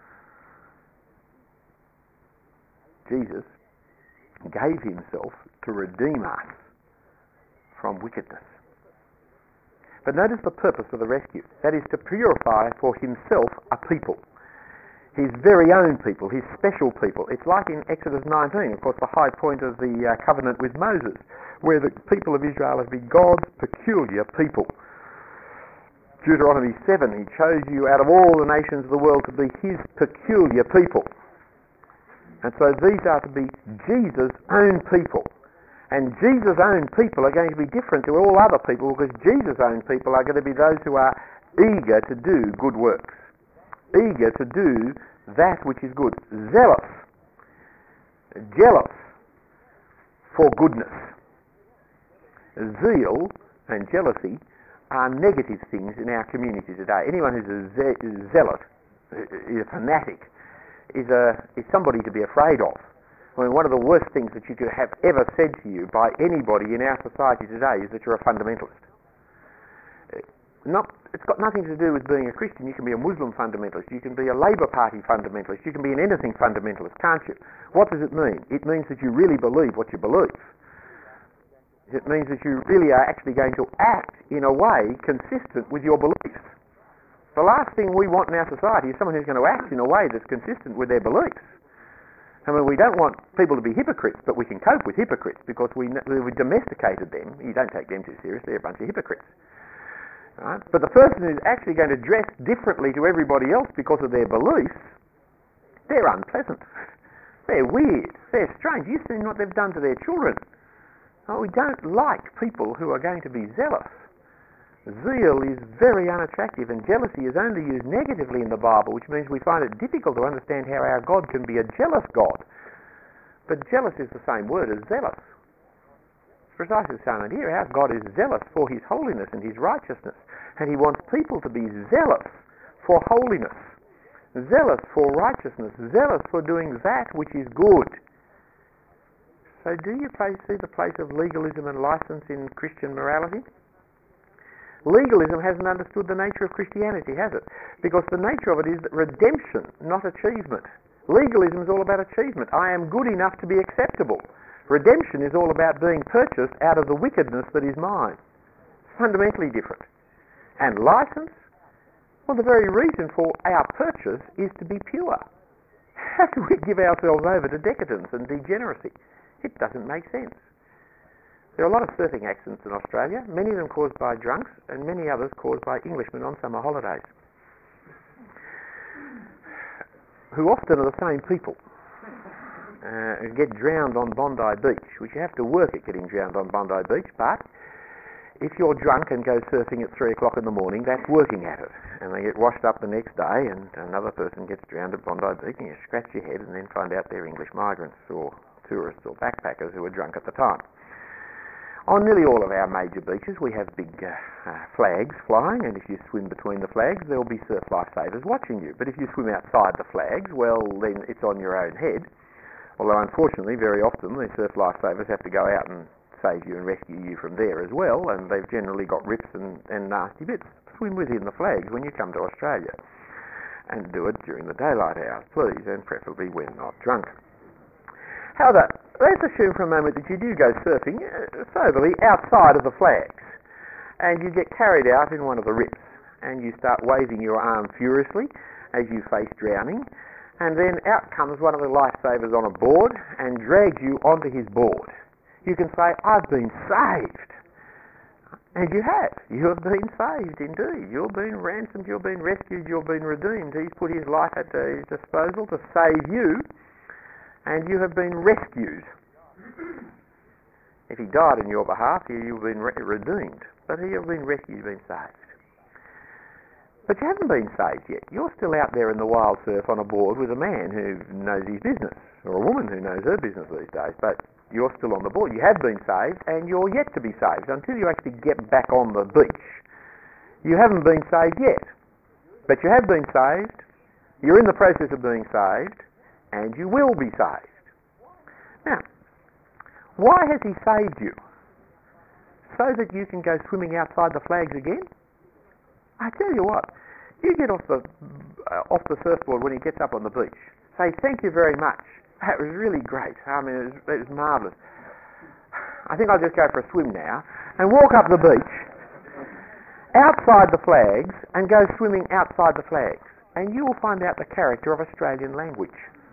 Jesus gave himself to redeem us from wickedness. But notice the purpose of the rescue. That is to purify for himself a people. His very own people, his special people. It's like in Exodus nineteen, of course, the high point of the uh, covenant with Moses, where the people of Israel have been God's peculiar people. Deuteronomy seven, he chose you out of all the nations of the world to be his peculiar people. And so these are to be Jesus' own people. And Jesus' own people are going to be different to all other people because Jesus' own people are going to be those who are eager to do good works. Eager to do that which is good. Zealous. Jealous for goodness. Zeal and jealousy are negative things in our community today. Anyone who's a ze- zealot, is a fanatic, is a is somebody to be afraid of. I mean, one of the worst things that you could have ever said to you by anybody in our society today is that you're a fundamentalist. Not, it's got nothing to do with being a Christian. You can be a Muslim fundamentalist, you can be a Labour Party fundamentalist, you can be an anything fundamentalist, can't you? What does it mean? It means that you really believe what you believe. It means that you really are actually going to act in a way consistent with your beliefs. The last thing we want in our society is someone who's going to act in a way that's consistent with their beliefs. I mean, we don't want people to be hypocrites, but we can cope with hypocrites because we we domesticated them. You don't take them too seriously, they're a bunch of hypocrites. Right? But the person who's actually going to dress differently to everybody else because of their beliefs, they're unpleasant. They're weird. They're strange. You've seen what they've done to their children. Oh, we don't like people who are going to be zealous. Zeal is very unattractive, and jealousy is only used negatively in the Bible, which means we find it difficult to understand how our God can be a jealous God. But jealous is the same word as zealous. It's precisely the same idea. Our God is zealous for his holiness and his righteousness, and he wants people to be zealous for holiness, zealous for righteousness, zealous for doing that which is good. So do you see the place of legalism and license in Christian morality? Legalism hasn't understood the nature of Christianity, has it? Because the nature of it is redemption, not achievement. Legalism is all about achievement. I am good enough to be acceptable. Redemption is all about being purchased out of the wickedness that is mine. Fundamentally different. And license? Well, the very reason for our purchase is to be pure. How do we give ourselves over to decadence and degeneracy? It doesn't make sense. There are a lot of surfing accidents in Australia, many of them caused by drunks and many others caused by Englishmen on summer holidays, who often are the same people, uh, and get drowned on Bondi Beach, which you have to work at getting drowned on Bondi Beach, but if you're drunk and go surfing at three o'clock in the morning, that's working at it. And they get washed up the next day and another person gets drowned at Bondi Beach and you scratch your head and then find out they're English migrants or tourists or backpackers who were drunk at the time. On nearly all of our major beaches we have big uh, uh, flags flying, and if you swim between the flags there'll be surf lifesavers watching you. But if you swim outside the flags, well then it's on your own head. Although unfortunately very often the surf lifesavers have to go out and save you and rescue you from there as well, and they've generally got rips and, and nasty bits. Swim within the flags when you come to Australia. And do it during the daylight hours, please, and preferably when not drunk. However, let's assume for a moment that you do go surfing uh, soberly outside of the flags, and you get carried out in one of the rips, and you start waving your arm furiously as you face drowning, and then out comes one of the lifesavers on a board and drags you onto his board. You can say, "I've been saved." And you have. You have been saved indeed. You've been ransomed, you've been rescued, you've been redeemed. He's put his life at his disposal to save you, and you have been rescued. If he died on your behalf, you've been re- redeemed. But he has been rescued, you've been saved. But you haven't been saved yet. You're still out there in the wild surf on a board with a man who knows his business, or a woman who knows her business these days. But you're still on the board. You have been saved, and you're yet to be saved. Until you actually get back on the beach, you haven't been saved yet. But you have been saved, you're in the process of being saved, and you will be saved. Now, why has he saved you? So that you can go swimming outside the flags again? I tell you what, you get off the uh, off the surfboard when he gets up on the beach. Say, "Thank you very much. That was really great. I mean, it was, it was marvellous. I think I'll just go for a swim now," and walk up the beach, outside the flags, and go swimming outside the flags. And you will find out the character of Australian language.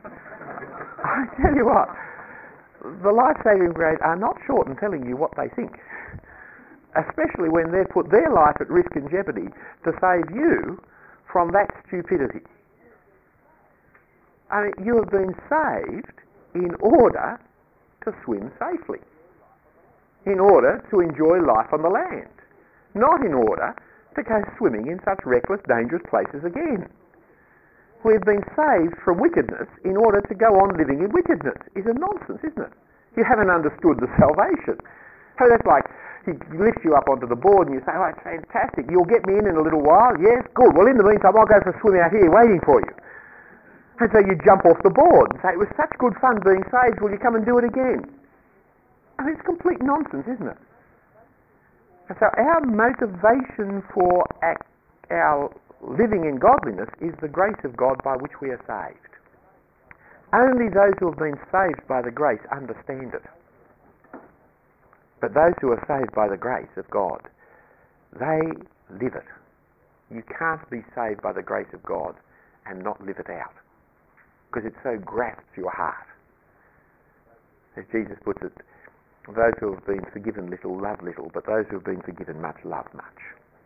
I tell you what, the life-saving brigade are not short in telling you what they think, especially when they've put their life at risk and jeopardy to save you from that stupidity. I mean, you have been saved in order to swim safely, in order to enjoy life on the land, not in order to go swimming in such reckless, dangerous places again. We've been saved from wickedness in order to go on living in wickedness. It's a nonsense, isn't it? You haven't understood the salvation. So that's like, he lifts you up onto the board and you say, "Oh, it's fantastic. You'll get me in in a little while." "Yes, good. Well, in the meantime, I'll go for a swim out here waiting for you." And so you jump off the board and say, "It was such good fun being saved. Will you come and do it again?" I mean, it's complete nonsense, isn't it? And so our motivation for our living in godliness is the grace of God by which we are saved. Only those who have been saved by the grace understand it. But those who are saved by the grace of God, they live it. You can't be saved by the grace of God and not live it out, because it so grasps your heart. As Jesus puts it, those who have been forgiven little love little, but those who have been forgiven much love much.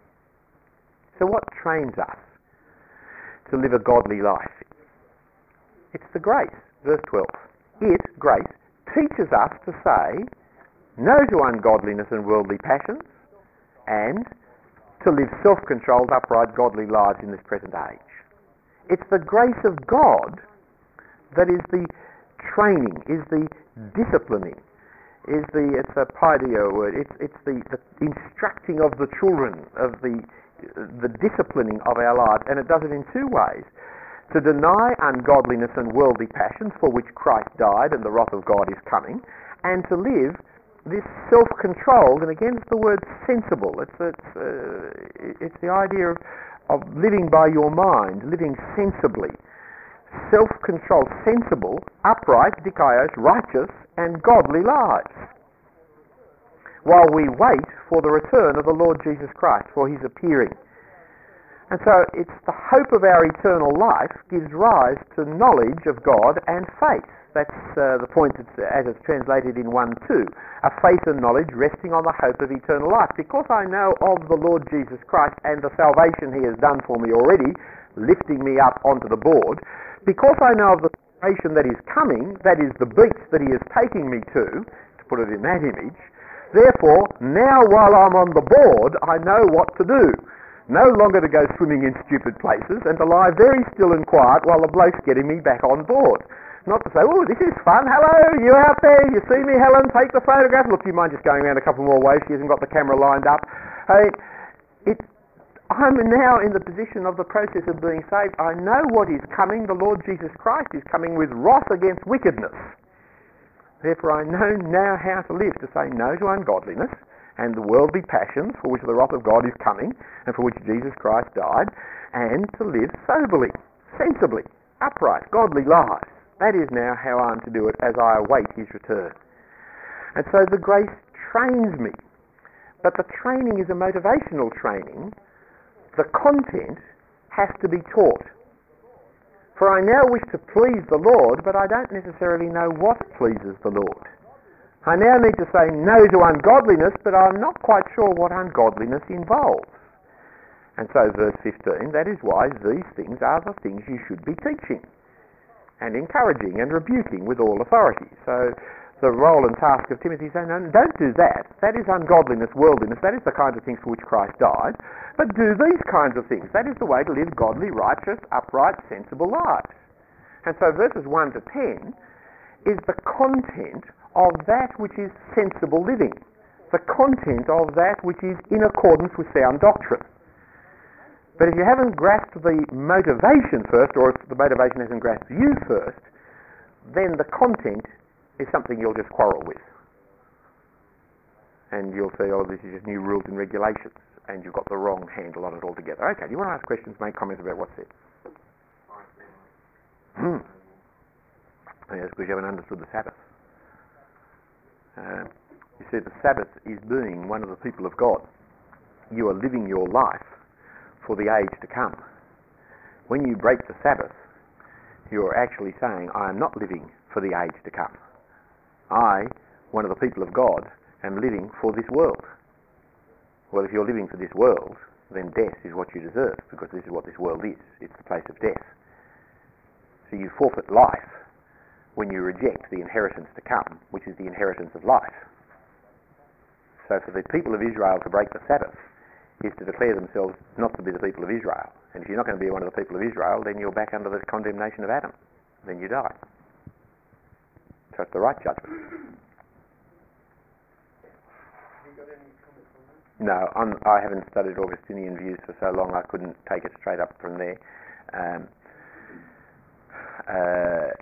So what trains us to live a godly life? It's the grace. Verse twelve. It, grace, teaches us to say no to ungodliness and worldly passions, and to live self-controlled, upright, godly lives in this present age. It's the grace of God that is the training, is the disciplining, is the, it's a paideia word, it's, it's the, the instructing of the children, of the the disciplining of our lives, and it does it in two ways. To deny ungodliness and worldly passions for which Christ died and the wrath of God is coming, and to live this self-controlled, and again it's the word sensible, it's, it's, uh, it's the idea of, of living by your mind, living sensibly, self-controlled, sensible, upright, dikaios, righteous, and godly lives, while we wait for the return of the Lord Jesus Christ, for his appearing. And so it's the hope of our eternal life gives rise to knowledge of God and faith. That's uh, the point that's, as it's translated in one two. A faith and knowledge resting on the hope of eternal life. Because I know of the Lord Jesus Christ and the salvation he has done for me already, lifting me up onto the board, because I know of the salvation that is coming, that is the beach that he is taking me to, to put it in that image, therefore, now while I'm on the board, I know what to do. No longer to go swimming in stupid places and to lie very still and quiet while the bloke's getting me back on board. Not to say, oh, this is fun, hello, you out there, you see me, Helen, take the photograph. Look, do you mind just going around a couple more ways? She hasn't got the camera lined up. Hey, it's, I'm now in the position of the process of being saved. I know what is coming. The Lord Jesus Christ is coming with wrath against wickedness. Therefore I know now how to live, to say no to ungodliness and the worldly passions for which the wrath of God is coming and for which Jesus Christ died, and to live soberly, sensibly, upright, godly lives. That is now how I'm to do it as I await his return. And so the grace trains me. But the training is a motivational training. The content has to be taught. For I now wish to please the Lord, but I don't necessarily know what pleases the Lord. I now need to say no to ungodliness, but I'm not quite sure what ungodliness involves. And so verse fifteen, that is why these things are the things you should be teaching and encouraging and rebuking with all authority. So the role and task of Timothy is saying, no, don't do that. That is ungodliness, worldliness. That is the kind of things for which Christ died. But do these kinds of things. That is the way to live godly, righteous, upright, sensible lives. And so verses one to ten is the content of that which is sensible living, the content of that which is in accordance with sound doctrine. But if you haven't grasped the motivation first, or if the motivation hasn't grasped you first, then the content is something you'll just quarrel with. And you'll say, oh, this is just new rules and regulations, and you've got the wrong handle on it altogether. Okay, do you want to ask questions, make comments about what's said? Hmm. Yes, because you haven't understood the Sabbath. Uh, you see, the Sabbath is being one of the people of God. You are living your life for the age to come. When you break the Sabbath, you're actually saying, I am not living for the age to come. I, one of the people of God, am living for this world. Well, if you're living for this world, then death is what you deserve, because this is what this world is. It's the place of death. So you forfeit life when you reject the inheritance to come, which is the inheritance of life. So for the people of Israel to break the Sabbath is to declare themselves not to be the people of Israel. And if you're not going to be one of the people of Israel, then you're back under the condemnation of Adam. Then you die. So it's the right judgment. Have you got any comments on that? No, I'm, I haven't studied Augustinian views for so long I couldn't take it straight up from there. Um, uh,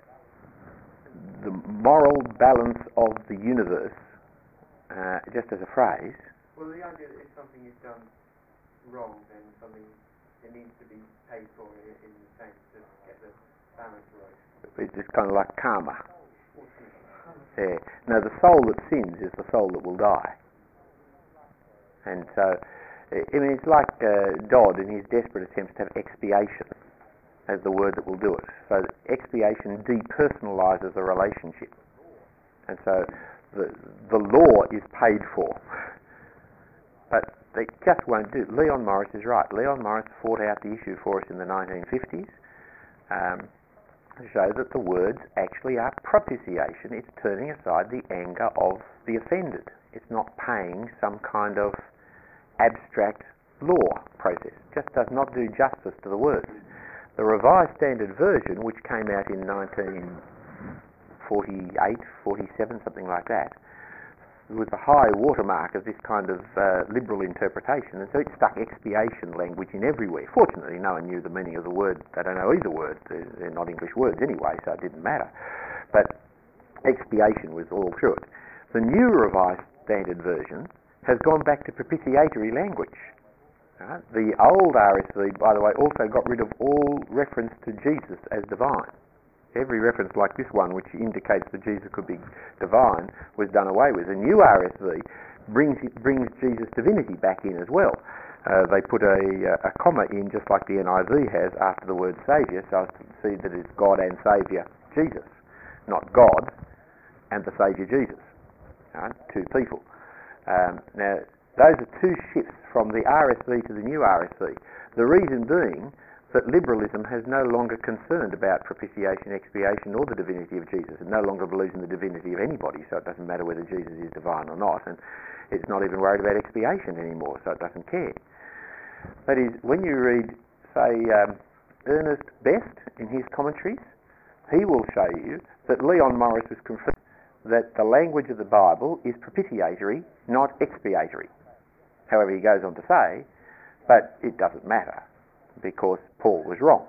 the moral balance of the universe, uh, just as a phrase. Well, the idea that if something is done wrong, then something it needs to be paid for in, in the sense to get the balance right. It's kind of like karma. Yeah. No, the soul that sins is the soul that will die. And so, I mean, it's like uh, God in his desperate attempts to have expiation as the word that will do it. So expiation depersonalises the relationship. And so the, the law is paid for. But they just won't do it. Leon Morris is right. Leon Morris fought out the issue for us in the nineteen fifties um, to show that the words actually are propitiation. It's turning aside the anger of the offended. It's not paying some kind of abstract law process. It just does not do justice to the words. The Revised Standard Version, which came out in nineteen forty-eight, forty-seven, something like that, was the high watermark of this kind of uh, liberal interpretation, and so it stuck expiation language in everywhere. Fortunately, no one knew the meaning of the word. They don't know either word. They're, they're not English words anyway, so it didn't matter. But expiation was all through it. The New Revised Standard Version has gone back to propitiatory language. Right? The old R S V, by the way, also got rid of all reference to Jesus as divine. Every reference like this one, which indicates that Jesus could be divine, was done away with. The new R S V brings brings Jesus' divinity back in as well. Uh, they put a, a comma in, just like the N I V has, after the word Saviour, so as to see that it's God and Saviour Jesus, not God and the Saviour Jesus. Right? Two people. Um, now, those are two shifts from the R S V to the new R S V. The reason being that liberalism has no longer concerned about propitiation, expiation, or the divinity of Jesus. It no longer believes in the divinity of anybody, so it doesn't matter whether Jesus is divine or not, and it's not even worried about expiation anymore, so it doesn't care. That is, when you read, say, um, Ernest Best in his commentaries, he will show you that Leon Morris has confirmed that the language of the Bible is propitiatory, not expiatory. However, he goes on to say, but it doesn't matter because Paul was wrong.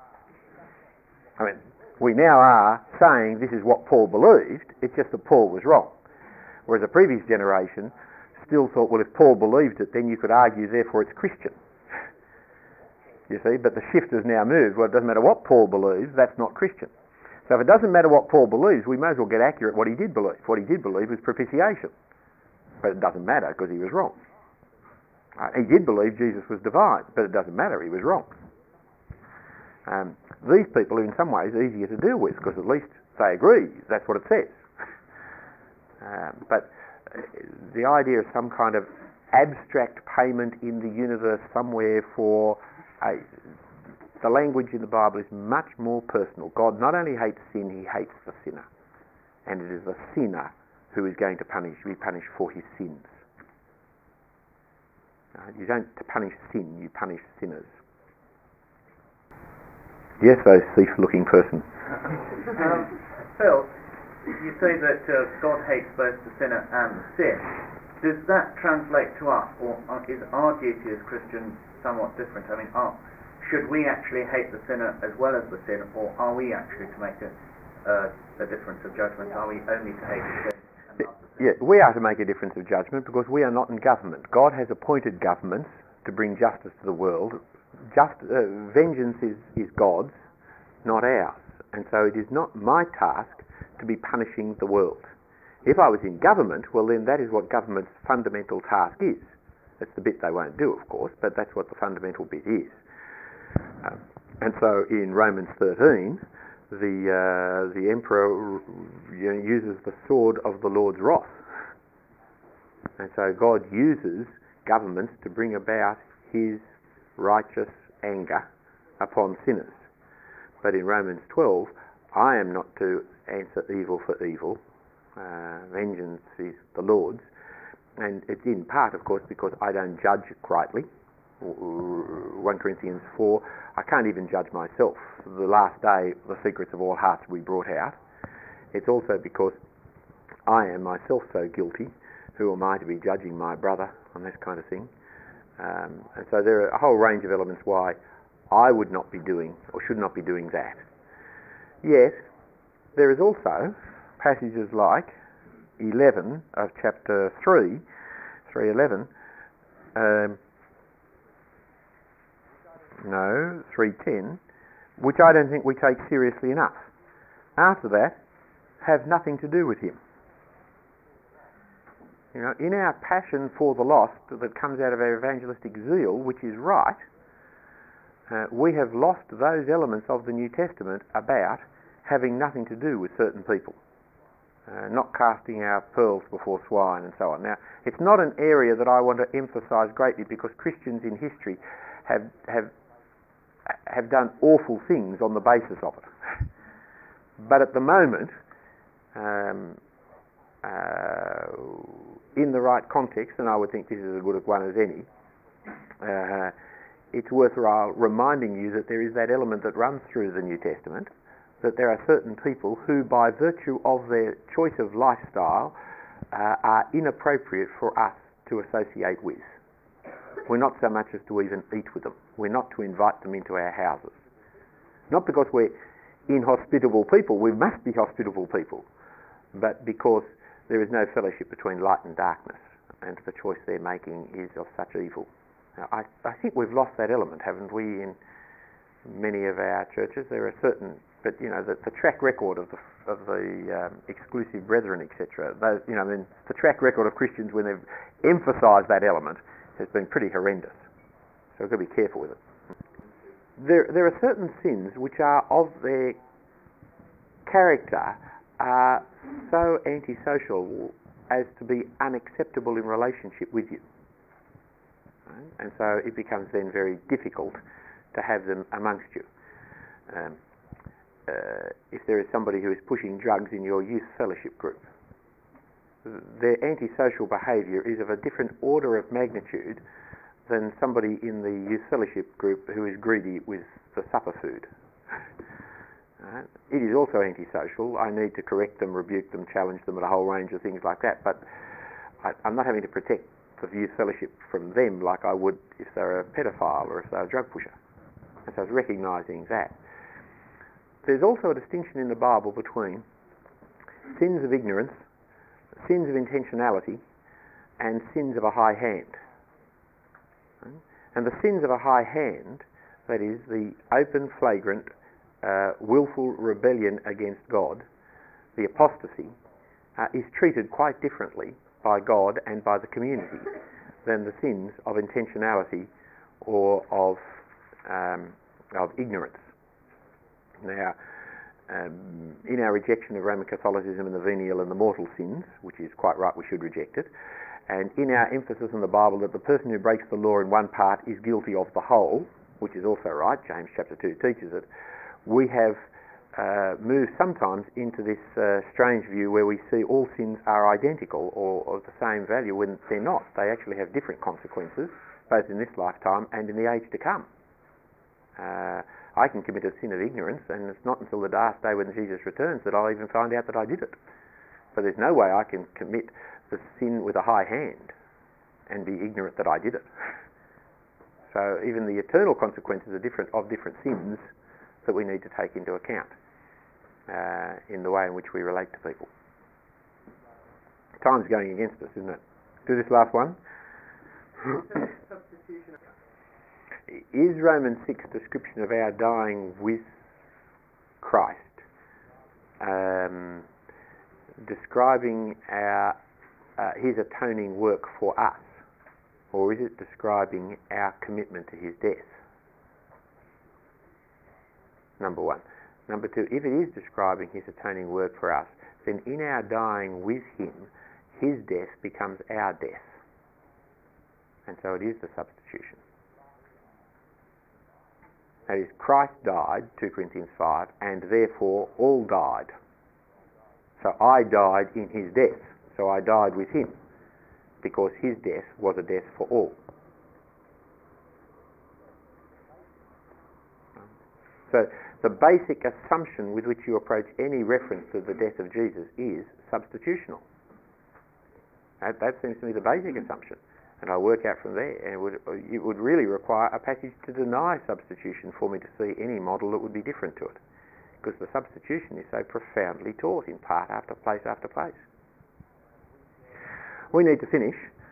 I mean, we now are saying this is what Paul believed, it's just that Paul was wrong. Whereas the previous generation still thought, well, if Paul believed it, then you could argue, therefore it's Christian. You see, but the shift has now moved. Well, it doesn't matter what Paul believes, that's not Christian. So if it doesn't matter what Paul believes, we may as well get accurate what he did believe. What he did believe was propitiation. But it doesn't matter because he was wrong. Uh, he did believe Jesus was divine, but it doesn't matter, he was wrong. Um, these people are in some ways easier to deal with because at least they agree, that's what it says. um, but uh, the idea of some kind of abstract payment in the universe somewhere for a, the language in the Bible is much more personal. God not only hates sin, he hates the sinner. And it is the sinner who is going to punish, be punished for his sins. Uh, you don't punish sin, you punish sinners. Yes, those thief-looking person. um, Phil, you say that uh, God hates both the sinner and the sin. Does that translate to us, or is our duty as Christians somewhat different? I mean, are, should we actually hate the sinner as well as the sin, or are we actually to make a, uh, a difference of judgment? Are we only to hate the sin? Yeah, we are to make a difference of judgment because we are not in government. God has appointed governments to bring justice to the world. Just, uh, vengeance is, is God's, not ours. And so it is not my task to be punishing the world. If I was in government, well then that is what government's fundamental task is. That's the bit they won't do, of course, but that's what the fundamental bit is. Um, and so in Romans thirteen, the uh, the emperor you know, uses the sword of the Lord's wrath. And so God uses governments to bring about his righteous anger upon sinners. But in Romans twelve, I am not to answer evil for evil. Uh, vengeance is the Lord's. And it's in part, of course, because I don't judge rightly. First Corinthians four, I can't even judge myself. The last day, the secrets of all hearts will be brought out. It's also because I am myself so guilty. Who am I to be judging my brother on this kind of thing? Um, and so there are a whole range of elements why I would not be doing or should not be doing that. Yet, there is also passages like eleven of chapter three, three eleven, um, no, three ten, which I don't think we take seriously enough. After that, have nothing to do with him. You know, in our passion for the lost that comes out of our evangelistic zeal, which is right, uh, we have lost those elements of the New Testament about having nothing to do with certain people. Uh, not casting our pearls before swine and so on. Now, it's not an area that I want to emphasise greatly because Christians in history have have have done awful things on the basis of it. But at the moment, um, uh, in the right context, and I would think this is as good a one as any, uh, it's worthwhile reminding you that there is that element that runs through the New Testament, that there are certain people who, by virtue of their choice of lifestyle, uh, are inappropriate for us to associate with. We're not so much as to even eat with them. We're not to invite them into our houses. Not because we're inhospitable people, we must be hospitable people, but because there is no fellowship between light and darkness, and the choice they're making is of such evil. Now, I, I think we've lost that element, haven't we, in many of our churches? There are certain, but you know, the, the track record of the of the um, exclusive brethren, et cetera. Those, you know, I mean, the track record of Christians when they've emphasised that element has been pretty horrendous. So we've got to be careful with it. There, there are certain sins which are of their character are so antisocial as to be unacceptable in relationship with you. Right? And so it becomes then very difficult to have them amongst you. Um, uh, if there is somebody who is pushing drugs in your youth fellowship group, their antisocial behaviour is of a different order of magnitude than somebody in the youth fellowship group who is greedy with the supper food. Uh, it is also antisocial. I need to correct them, rebuke them, challenge them, and a whole range of things like that. But I, I'm not having to protect the youth fellowship from them like I would if they're a pedophile or if they're a drug pusher. And so I was recognising that. There's also a distinction in the Bible between sins of ignorance, sins of intentionality, and sins of a high hand. And the sins of a high hand, that is the open, flagrant, uh, willful rebellion against God, the apostasy, uh, is treated quite differently by God and by the community than the sins of intentionality or of um, of ignorance. Now, um, in our rejection of Roman Catholicism and the venial and the mortal sins, which is quite right, we should reject it, and in our emphasis in the Bible that the person who breaks the law in one part is guilty of the whole, which is also right, James chapter two teaches it, we have uh, moved sometimes into this uh, strange view where we see all sins are identical or of the same value when they're not. They actually have different consequences, both in this lifetime and in the age to come. Uh, I can commit a sin of ignorance, and it's not until the last day when Jesus returns that I'll even find out that I did it. But there's no way I can commit the sin with a high hand and be ignorant that I did it. So even the eternal consequences are different of different sins that we need to take into account uh, in the way in which we relate to people. Time's going against us, isn't it? Do this last one. Is Romans six description of our dying with Christ um, describing our uh, his atoning work for us, or is it describing our commitment to his death? Number one. Number two, if it is describing his atoning work for us, then in our dying with him, his death becomes our death. And so it is the substitution. That is, Christ died, two Corinthians five, and therefore all died. So I died in his death. So I died with him, because his death was a death for all. So the basic assumption with which you approach any reference to the death of Jesus is substitutional. That, that seems to me the basic assumption. And I work out from there, and it would, it would really require a passage to deny substitution for me to see any model that would be different to it. Because the substitution is so profoundly taught in part after place after place. We need to finish.